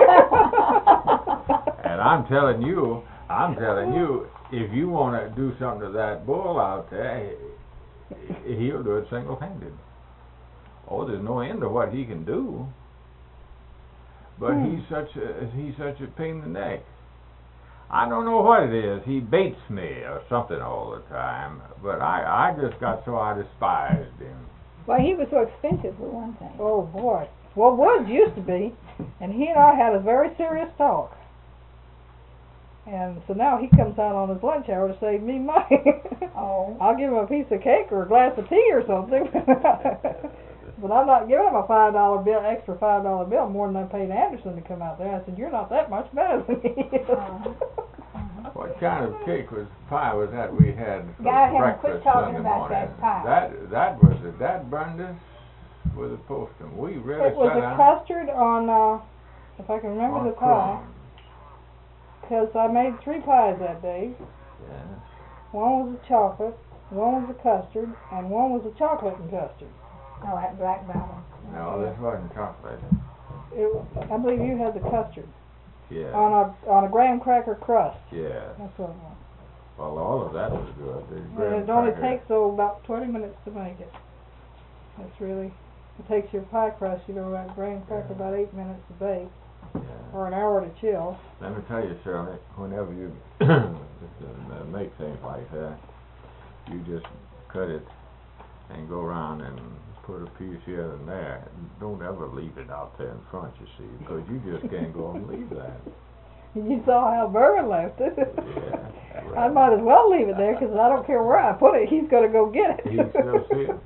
And I'm telling you, I'm telling you, if you want to do something to that bull out there, he- he'll do it single-handed. Oh, there's no end to what he can do. But Hmm. he's such a he's such a pain in the neck. I don't know what it is. He baits me or something all the time. But I I just got so I despised him. Well, he was so expensive for one thing. Oh, boy. Well, Woods used to be, and he and I had a very serious talk. And so now he comes out on his lunch hour to save me money. Oh. I'll give him a piece of cake or a glass of tea or something. But I'm not giving him a five dollar bill, extra five dollar bill, more than I paid Anderson to come out there. I said, you're not that much better than he is. Uh-huh. What kind of cake was pie was that we had for Gotta have him breakfast quit talking Sunday about morning? that pie. That that was it. That burned us with a postum. We really It was sat a down custard on, uh, if I can remember on the pie, crumbs. because I made three pies that day. Yes. One was a chocolate, one was a custard, and one was a chocolate and custard. Oh, that black bottle. No, this wasn't chocolate. It, I believe you had the custard Yeah. on a on a graham cracker crust. Yeah. That's what it was. Well, all of that was good. The And graham it only cracker. takes oh, about twenty minutes to make it. It's really, it takes your pie crust, you know, that graham cracker about eight minutes to bake, Yeah. or an hour to chill. Let me tell you, Shirley, whenever you uh, make things like that, you just cut it and go around and put a piece here and there. Don't ever leave it out there in front, you see, because you just can't go and leave that. You saw how Berman left it. Yeah. I might as well leave it there, because I don't care where I put it, he's going to go get it. He still see it.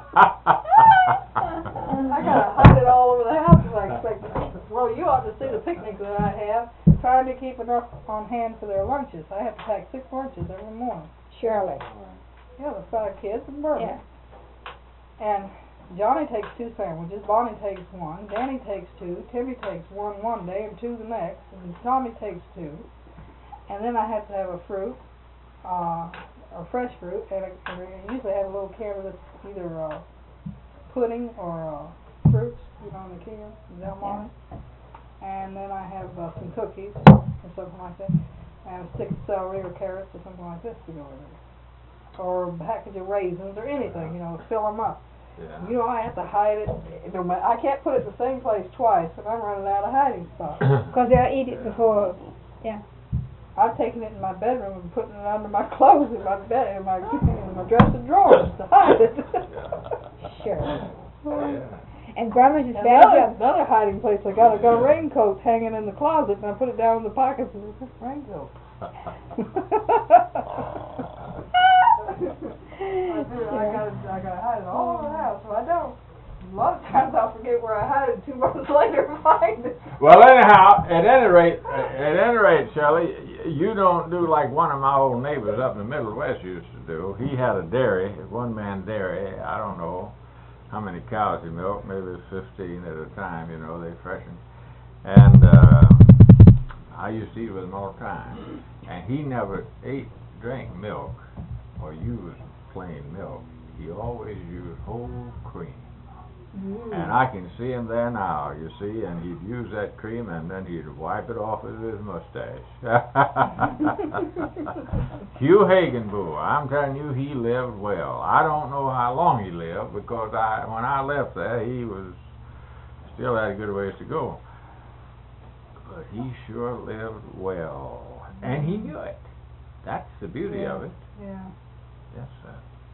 I gotta hide it all over the house if I expect it. Well, you ought to see the picnic that I have, trying to keep enough on hand for their lunches. I have to pack six lunches every morning. Shirley. Yeah, the five kids and Berman. Yeah. And Johnny takes two sandwiches, Bonnie takes one, Danny takes two, Timmy takes one one day and two the next, and Tommy takes two. And then I have to have a fruit, uh, or fresh fruit, and, a, and I usually have a little can of either uh, pudding or uh, fruits, you know, in the can, Del Monte. And then I have uh, some cookies or something like that, and a stick of celery or carrots or something like this to go with it. Or a package of raisins or anything, you know, to fill them up. Yeah. You know, I have to hide it. It don't matter. I can't put it in the same place twice, and I'm running out of hiding spots. Because they'll eat it before, yeah. I've taken it in my bedroom and putting it under my clothes in my bed, in my in my dresser drawers to hide it. Sure. Yeah. And Grandma's is And bad another, job. another hiding place I got, I got a raincoat hanging in the closet, and I put it down in the pockets of the raincoat. I do. I gotta, I gotta hide it all over the house, so I don't. A lot of times I'll forget where I hide it. Two months later, find it. Well, anyhow, at any rate, at any rate, Shelley, you don't do like one of my old neighbors up in the Middle West used to do. He had a dairy, a one-man dairy. I don't know how many cows he milked. Maybe it was fifteen at a time. You know, they freshened. And uh, I used to eat with him all the time. And he never ate, drank milk or used plain milk. He always used whole cream. Mm. And I can see him there now, you see, and he'd use that cream and then he'd wipe it off with his mustache. Hugh Hagenboo, I'm telling you, he lived well. I don't know how long he lived, because I, when I left there, he was still had a good ways to go. But he sure lived well, and he knew it. That's the beauty Yeah. of it. Yeah. Yes, sir.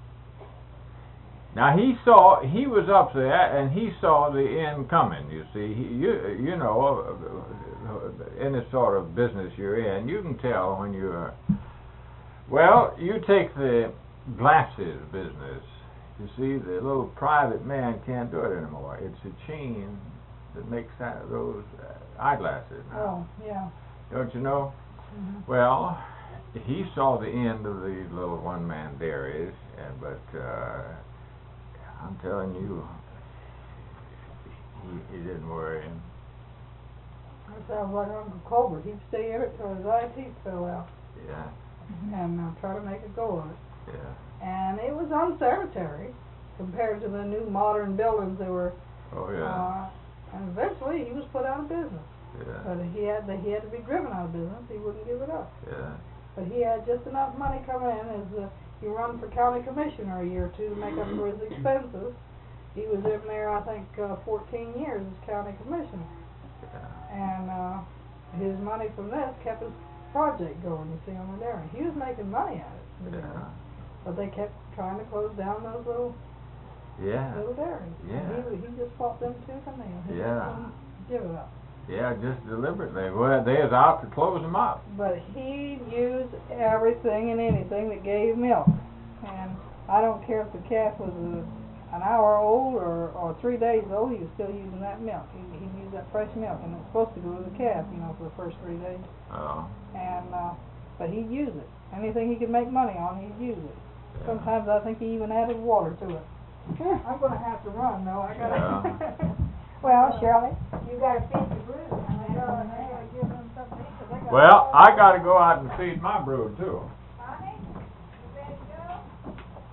Now he saw, he was up there, and he saw the end coming. You see, he, you you know, in the sort of business you're in, you can tell when you're. Well, you take the glasses business. You see, the little private man can't do it anymore. It's a chain that makes that, those uh, eyeglasses now. Oh, yeah. Don't you know? Mm-hmm. Well, he saw the end of these little one-man dairies, and but uh, I'm telling you, he, he didn't worry. That sounds like Uncle Colbert. He'd stay in it till his eye teeth fell out. Yeah, And uh, try to make a go of it. yeah. And it was unsanitary compared to the new modern buildings that were. Oh yeah, Uh, and eventually he was put out of business. yeah, But he had the, he had to be driven out of business. He wouldn't give it up. yeah. But he had just enough money coming in as uh, he run for county commissioner a year or two to make up for his expenses. He was in there, I think, uh, fourteen years as county commissioner. yeah. And uh, his money from this kept his project going, you see, on the dairy. He was making money at it, the dairy. Yeah. But they kept trying to close down those little Yeah, little dairies. Yeah. And he, he just fought them tooth and nail. He Yeah. just wouldn't give it up. yeah, just deliberately. Well, they was out to close them up. But he used everything and anything that gave milk. And I don't care if the calf was a, an hour old or, or three days old, he was still using that milk. He, he used that fresh milk, and it's supposed to go to the calf, you know, for the first three days. Oh, And uh, but he'd use it. Anything he could make money on, he'd use it. yeah. Sometimes I think he even added water to it. I'm going to have to run, though. I gotta. Yeah. Well, Shirley, you gotta feed the brood. I mean, Yeah, uh, I gotta give them something to eat, 'cause they got Well, all- I got to go out and feed my brood too. Honey, you ready to go?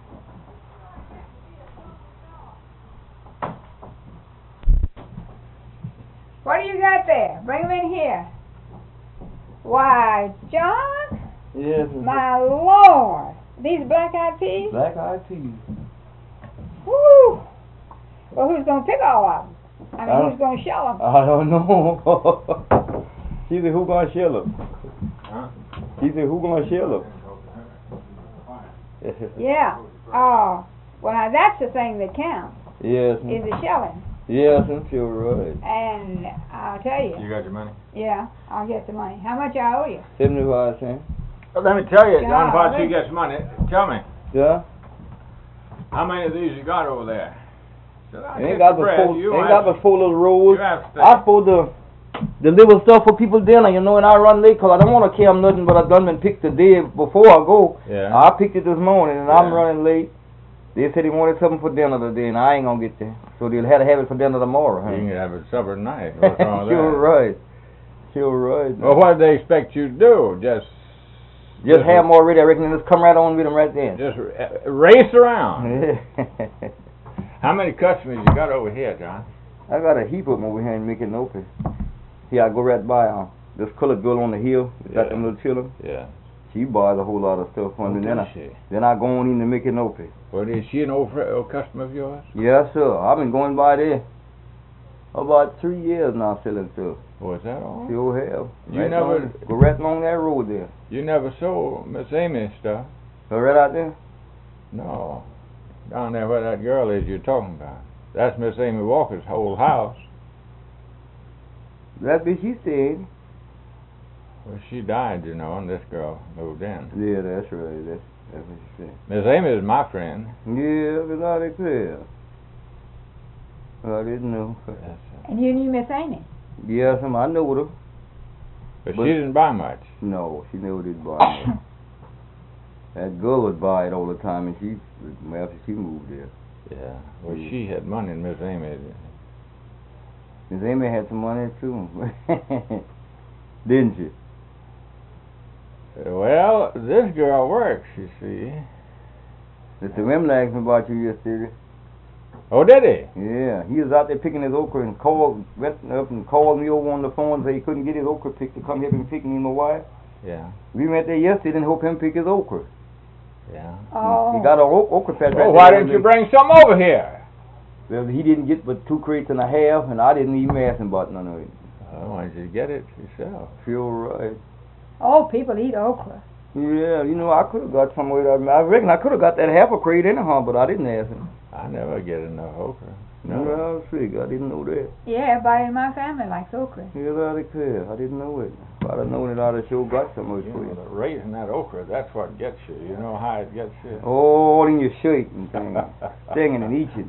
What do you got there? Bring 'em in here. Why, John, Yes. my Lord, these black-eyed peas? Black eyed peas. Woo! Well, who's gonna pick all of them? I I mean, don't- who's gonna shell them? I don't know. She said, who gonna shell them? Huh? She said, who gonna shell them? Yeah. Oh, well, now that's the thing that counts, Yes. is the shelling. Yes, I'm sure right. And I'll tell you, You got your money? yeah, I'll get the money. How much I owe you? Seventy-five cents. Well, let me tell you, John, if Golly. you get some money, tell me, Yeah. how many of these you got over there? Said, "I'll Ain't get got the but bread, four. you Ain't have got to- but four little rolls. You have to I supposed to deliver stuff for people dinner, you know, and I run late 'cause I don't want to carry nothing, but I done been picked the day before I go. Yeah. I picked it this morning, and I'm Yeah. running late. They said they wanted something for dinner today, and I ain't gonna get there. So they'll have to have it for dinner tomorrow, huh? You can have it supper tonight. What's wrong with Sure that? right. Sure right. Well, what did they expect you to do? Just Just have them already, I reckon, and just come right on with them right then. just uh, race around. How many customers you got over here, John? I got a heap of them over here in Micanopy. Here, I go right by uh, this colored girl on the hill, got Yeah. them little children. Yeah. She buys a whole lot of stuff from me. Oh, Then does I, she? then I go on in to Micanopy. Well, is she an old, fr- old customer of yours? Yes, sir. I've been going by there about three years now selling stuff. Oh, is that all? Sure have. You right never- along, go right along that road there. You never sold Miss Amy's stuff? Go right out there. No. Down there where that girl is you're talking about. That's Miss Amy Walker's whole house. That be she stayed. Well, she died, you know, and this girl moved in. Yeah, that's right. That's that's what she said. Miss Amy is my friend. Yeah, but I declare. I didn't know. That's, uh, And you knew Miss Amy? Yes, um, I know her. but, But- she didn't buy much. No, she never did buy it. That girl would buy it all the time, and she, after she moved there. Yeah. Well, Mm. she had money, and Miss Amy. Miss Amy had some money too, didn't she? Well, this girl works, you see. Mister Wimley asked me about you yesterday. Oh, did he? Yeah, he was out there picking his okra and called, went up and called me over on the phone and said he couldn't get his okra picked to come help him pick me and my wife. Yeah. We went there yesterday and helped him pick his okra. Yeah. Oh. He got an o- okra patch right Well, there. why didn't you bring some over here? Well, he didn't get but two crates and a half, and I didn't even ask him about none of it. Oh. Well, why don't you get it yourself? Sure right. Oh, people eat okra. Yeah, you know, I could have got some way that, I reckon I could have got that half a crate anyhow, but I didn't ask him. I never get enough okra. No. Well, see, I didn't know that. Yeah, everybody in my family likes okra. Yeah, I declare, I didn't know it. If I'd have known it, I'd have sure got some much You for know, you. the raising that okra, that's what gets you. You know how it gets you? All in your shirt and things, stinging and itching.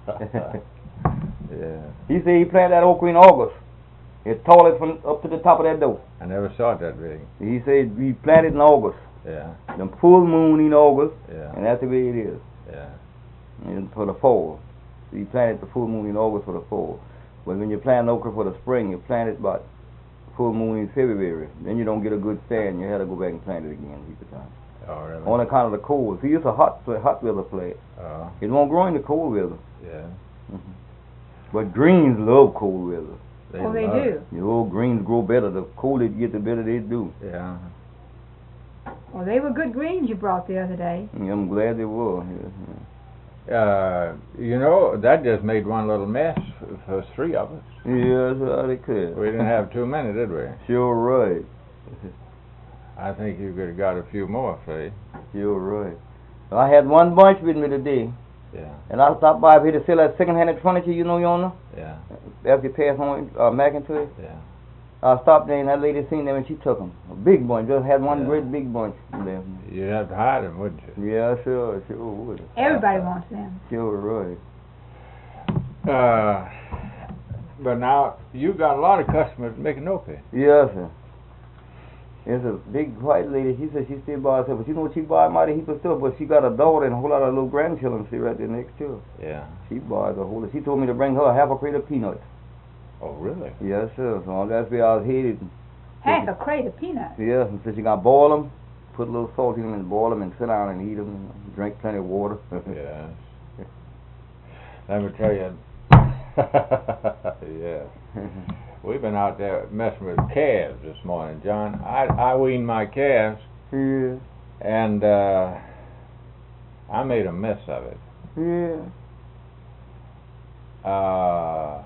Yeah. He said he planted that okra in August. It's tall it from up to the top of that door. I never saw it that big. He said we planted in August. Yeah, The full moon in August, yeah, and that's the way it is. yeah. And for the fall. So you planted the full moon in August for the fall. But when you plant okra for the spring, you plant it about full moon in February. Then you don't get a good stand. You have to go back and plant it again each time. Oh, really? On account of the cold. See, it's a hot, hot weather plant. Oh, It won't grow in the cold weather. yeah. Mm-hmm. But greens love cold weather. Oh, they love do. it. The old greens grow better. The colder it gets, the better they do. Yeah. Well, they were good greens you brought the other day. Yeah, I'm glad they were. Yeah, yeah. Uh, you know, that just made one little mess for, for three of us. Yeah, that's how they could. We didn't have too many, did we? Sure right. I think you could have got a few more, Faye. You're right. I had one bunch with me today, Yeah, and I stopped by here to sell that second-hand furniture, you know, Yona, yeah, after you pass on uh, McIntyre. yeah. I stopped there, and that lady seen them, and she took them. A big bunch. Just had one Yeah. great big bunch there. You'd have to hide them, wouldn't you? Yeah, sure, sure would. Everybody wants them. Sure right. Uh, but now, you got a lot of customers making opie. Yes, sir. There's a big white lady. She said she still buys stuff, but you know what, she buys mighty heap of stuff, but she got a daughter and a whole lot of little grandchildren see right there next to her. Yeah. She buys a whole lot. She told me to bring her half a crate of peanuts. Oh, really? Yes, sir. So that's where I was headed. Half a crate of peanuts. Yeah, and so she got to boil them, put a little salt in them and boil them and sit down and eat them and drink plenty of water. Yes. Let me tell you. Yeah. We've been out there messing with calves this morning, John. I I weaned my calves, Yeah, and uh, I made a mess of it. yeah. Uh,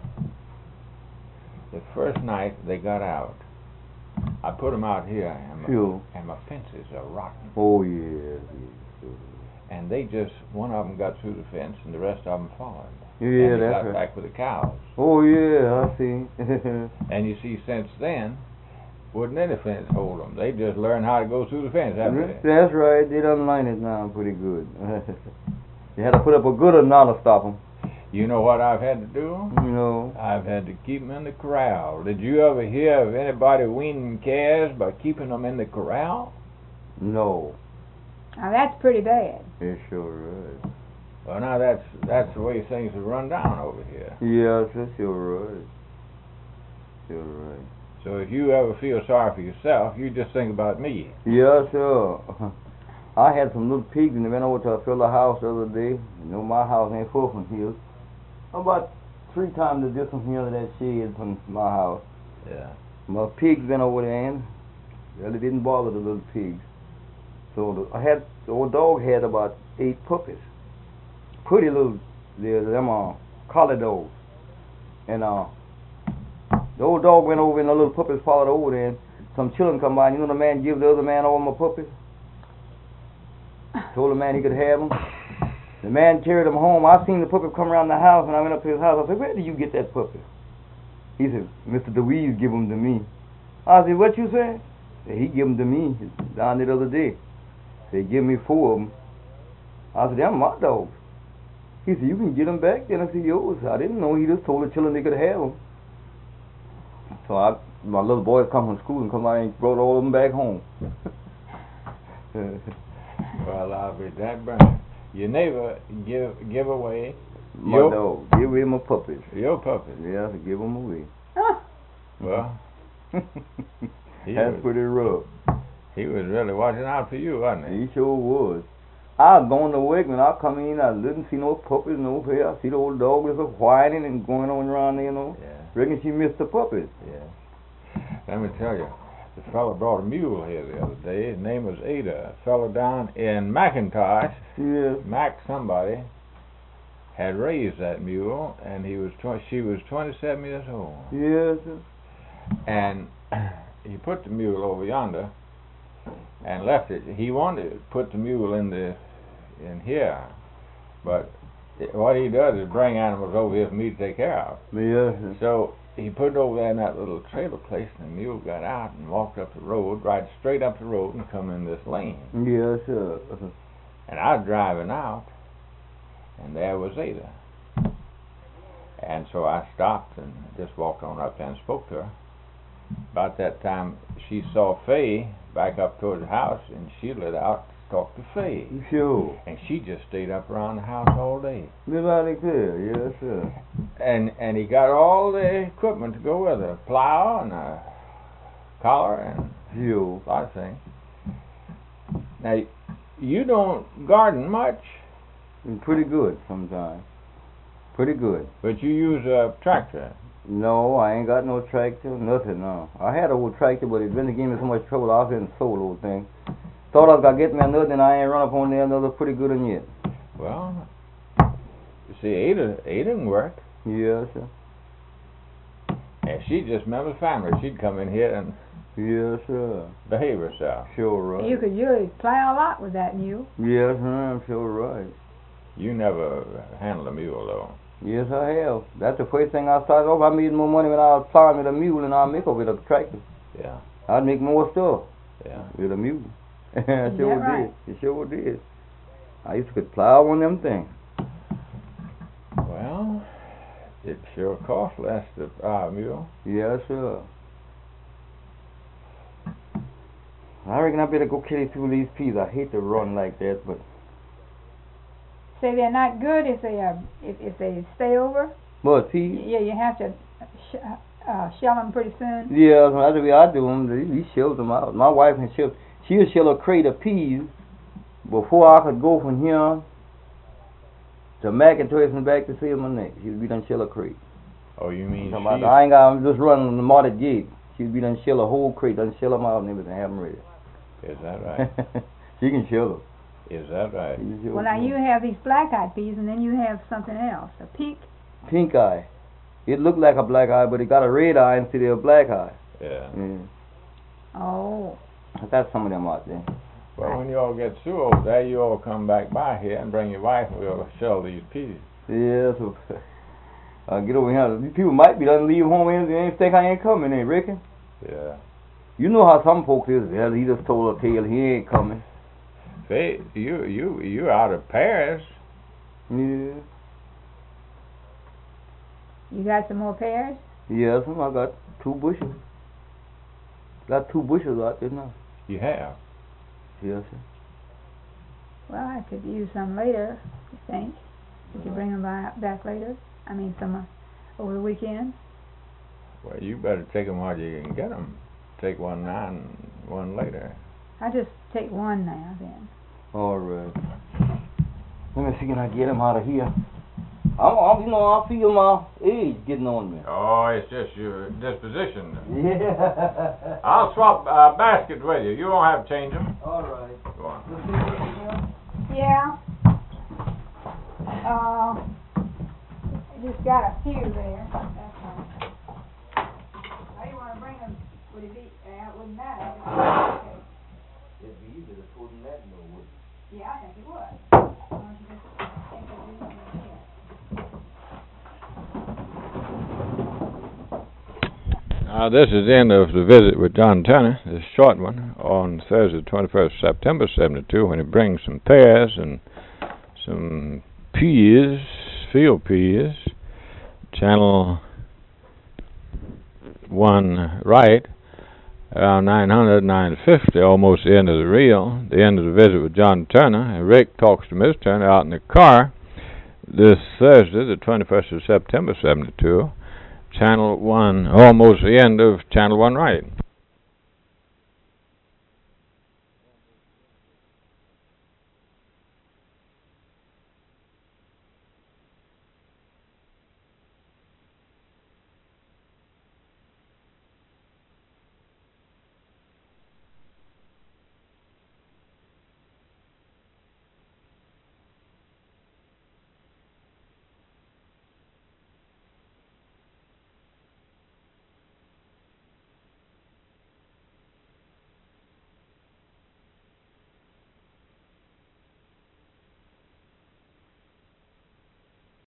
the first night they got out, I put them out here, and my, Sure. and my fences are rotten. Oh, yeah. Yeah, And they just, one of them got through the fence, and the rest of them followed. yeah and they that's got right. back with the cows. Oh, yeah, I see. And you see, since then, wouldn't any fence hold them? They just learned how to go through the fence, haven't they? That's right. They done line it now pretty good. You had to put up a good amount to stop them. You know what I've had to do? You know. I've had to keep them in the corral. Did you ever hear of anybody weaning calves by keeping them in the corral? No. Now that's pretty bad. It sure is. Well, now that's that's the way things have run down over here. Yes, that's sure right. Sure right. So if you ever feel sorry for yourself, you just think about me. Yeah, sure. I had some little pigs and they went over to a fella house the other day. You know, my house ain't far from his. About three times the distance here to that shed from my house. Yeah. My pigs went over there and really didn't bother the little pigs. So the, I had, the old dog had about eight puppies. Pretty little, they're them uh, collie dogs. And uh, the old dog went over and the little puppies followed over there. And some children come by and you know the man give the other man all my puppies? Told the man he could have them. The man carried them home. I seen the puppy come around the house and I went up to his house. I said, where did you get that puppy? He said, Mister DeWeese give them to me. I said, what you say? Said, he give them to me down the other day. They give me four of them. I said, them my dogs. He said, you can get them back then. I said, yours. I didn't know. He just told the children they could have them. So I, my little boys come from school and come out and brought all of them back home. Well, I'll be that burning. You never give give away My your, dog. Give away my puppies. your puppies. Yeah, to give them away. Oh, Well, he That's was, pretty rough. he was really watching out for you, wasn't he? He sure was. I was going to work when I come in, I didn't see no puppies no here. I see the old dog was whining and going on around there, you know. Yeah, Reckon she missed the puppies. yeah. Let me tell you, the fellow brought a mule here the other day. His name was Ada. A fellow down in McIntosh, Yes. Mac somebody, had raised that mule, and he was tw- she was twenty-seven years old. Yes. and he put the mule over yonder and left it. He wanted to put the mule in the in here, but it, what he does is bring animals over here for me to take care of. Yes. So he put it over there in that little trailer place, and the mule got out and walked up the road, right straight up the road, and come in this lane. Yes, sir. And I was driving out, and there was Ada. And so I stopped and just walked on up there and spoke to her. About that time, she saw Faye back up towards the house, and she lit out to talk to Faye. Sure. And she just stayed up around the house all day. Everybody clear, yes, sir. And and he got all the equipment to go with her, a plow and a collar and Sure. a lot of things. Now, you don't garden much, Pretty good sometimes. Pretty good. but you use a tractor. No, I ain't got no tractor, nothing, no. I had a old tractor, but it really gave me so much trouble, I couldn't sold the old thing. Thought I was going to get me another, and I ain't run up on there another pretty good one yet. Well, you see, Ada, Ada can work, Yes, sir. and she just remembers family. She'd come in here and Yes, sir. behave herself. Sure right. You could really plow a lot with that mule. Yes, sir, I'm sure right. You never handled a mule, though. Yes, I have. That's the first thing I started off. I made more money when I was plowing with a mule than I make with a tractor. Yeah, I'd make more stuff yeah. with a mule. I Is that sure right? did. It sure did. I used to could plow on them things. Well, it sure costs less to plow a mule. Yes, sir. I reckon I better go carry through these peas. I hate to run like that, but Say they're not good if they are if if they stay over. but peas. Yeah, you have to sh- uh, shell them pretty soon. Yeah, that's the way I do them. He shells them out. My wife can shell. She'll shell a crate of peas before I could go from here to McIntosh and back to Silver Neck. She'll be done shell a crate. Oh, you mean Talking she? about, I ain't got. I'm just running the market gate. She'll be done shell a whole crate, done shell them out and everything, have them ready. Is that right? She can shell them. Is that right? She can shell Well, now them. you have these black-eyed peas, and then you have something else, a pink. Pink eye. It looked like a black eye, but it got a red eye instead of a black eye. Yeah. Yeah. Oh, I got some of them out there. Well, when you all get through over there, you all come back by here and bring your wife, and we'll shell these peas. Yeah, so I'll get over here. These people might be done leave home and they ain't think I ain't coming, they reckon. Yeah. You know how some folks is. Well, he just told a tale, he ain't coming. Say, you you you out of Paris? Yeah. you got some more pears? Yes, I got two bushels. Got two bushels out there now. You have. Yes, sir. Well, I could use some later, you think? Could you bring them by, back later? I mean, some uh, over the weekend? Well, you better take them while you can get them. Take one now and one later. I just take one now, then. All right. Let me see, can I get him out of here? I'm, I'm, you know, I feel my age getting on me. Oh, it's just your disposition. Yeah. I'll swap uh, baskets with you. You won't have to change them. All right. Go on. Yeah. Uh, I just got a few there. That's all. I didn't want to bring them. Would it be? Uh, it wouldn't matter. Okay. It'd be easier to put in that no wood. Yeah, I think it would. As long as you just think of these in here. Uh, this is the end of the visit with John Turner, this short one, on Thursday, twenty-first of September, seventy-two, when he brings some pears and some peas, field peas, channel one right, around nine hundred, nine fifty, almost the end of the reel, the end of the visit with John Turner, and Rick talks to Miss Turner out in the car this Thursday, the twenty-first of September, seventy-two, channel one, almost the end of channel one right.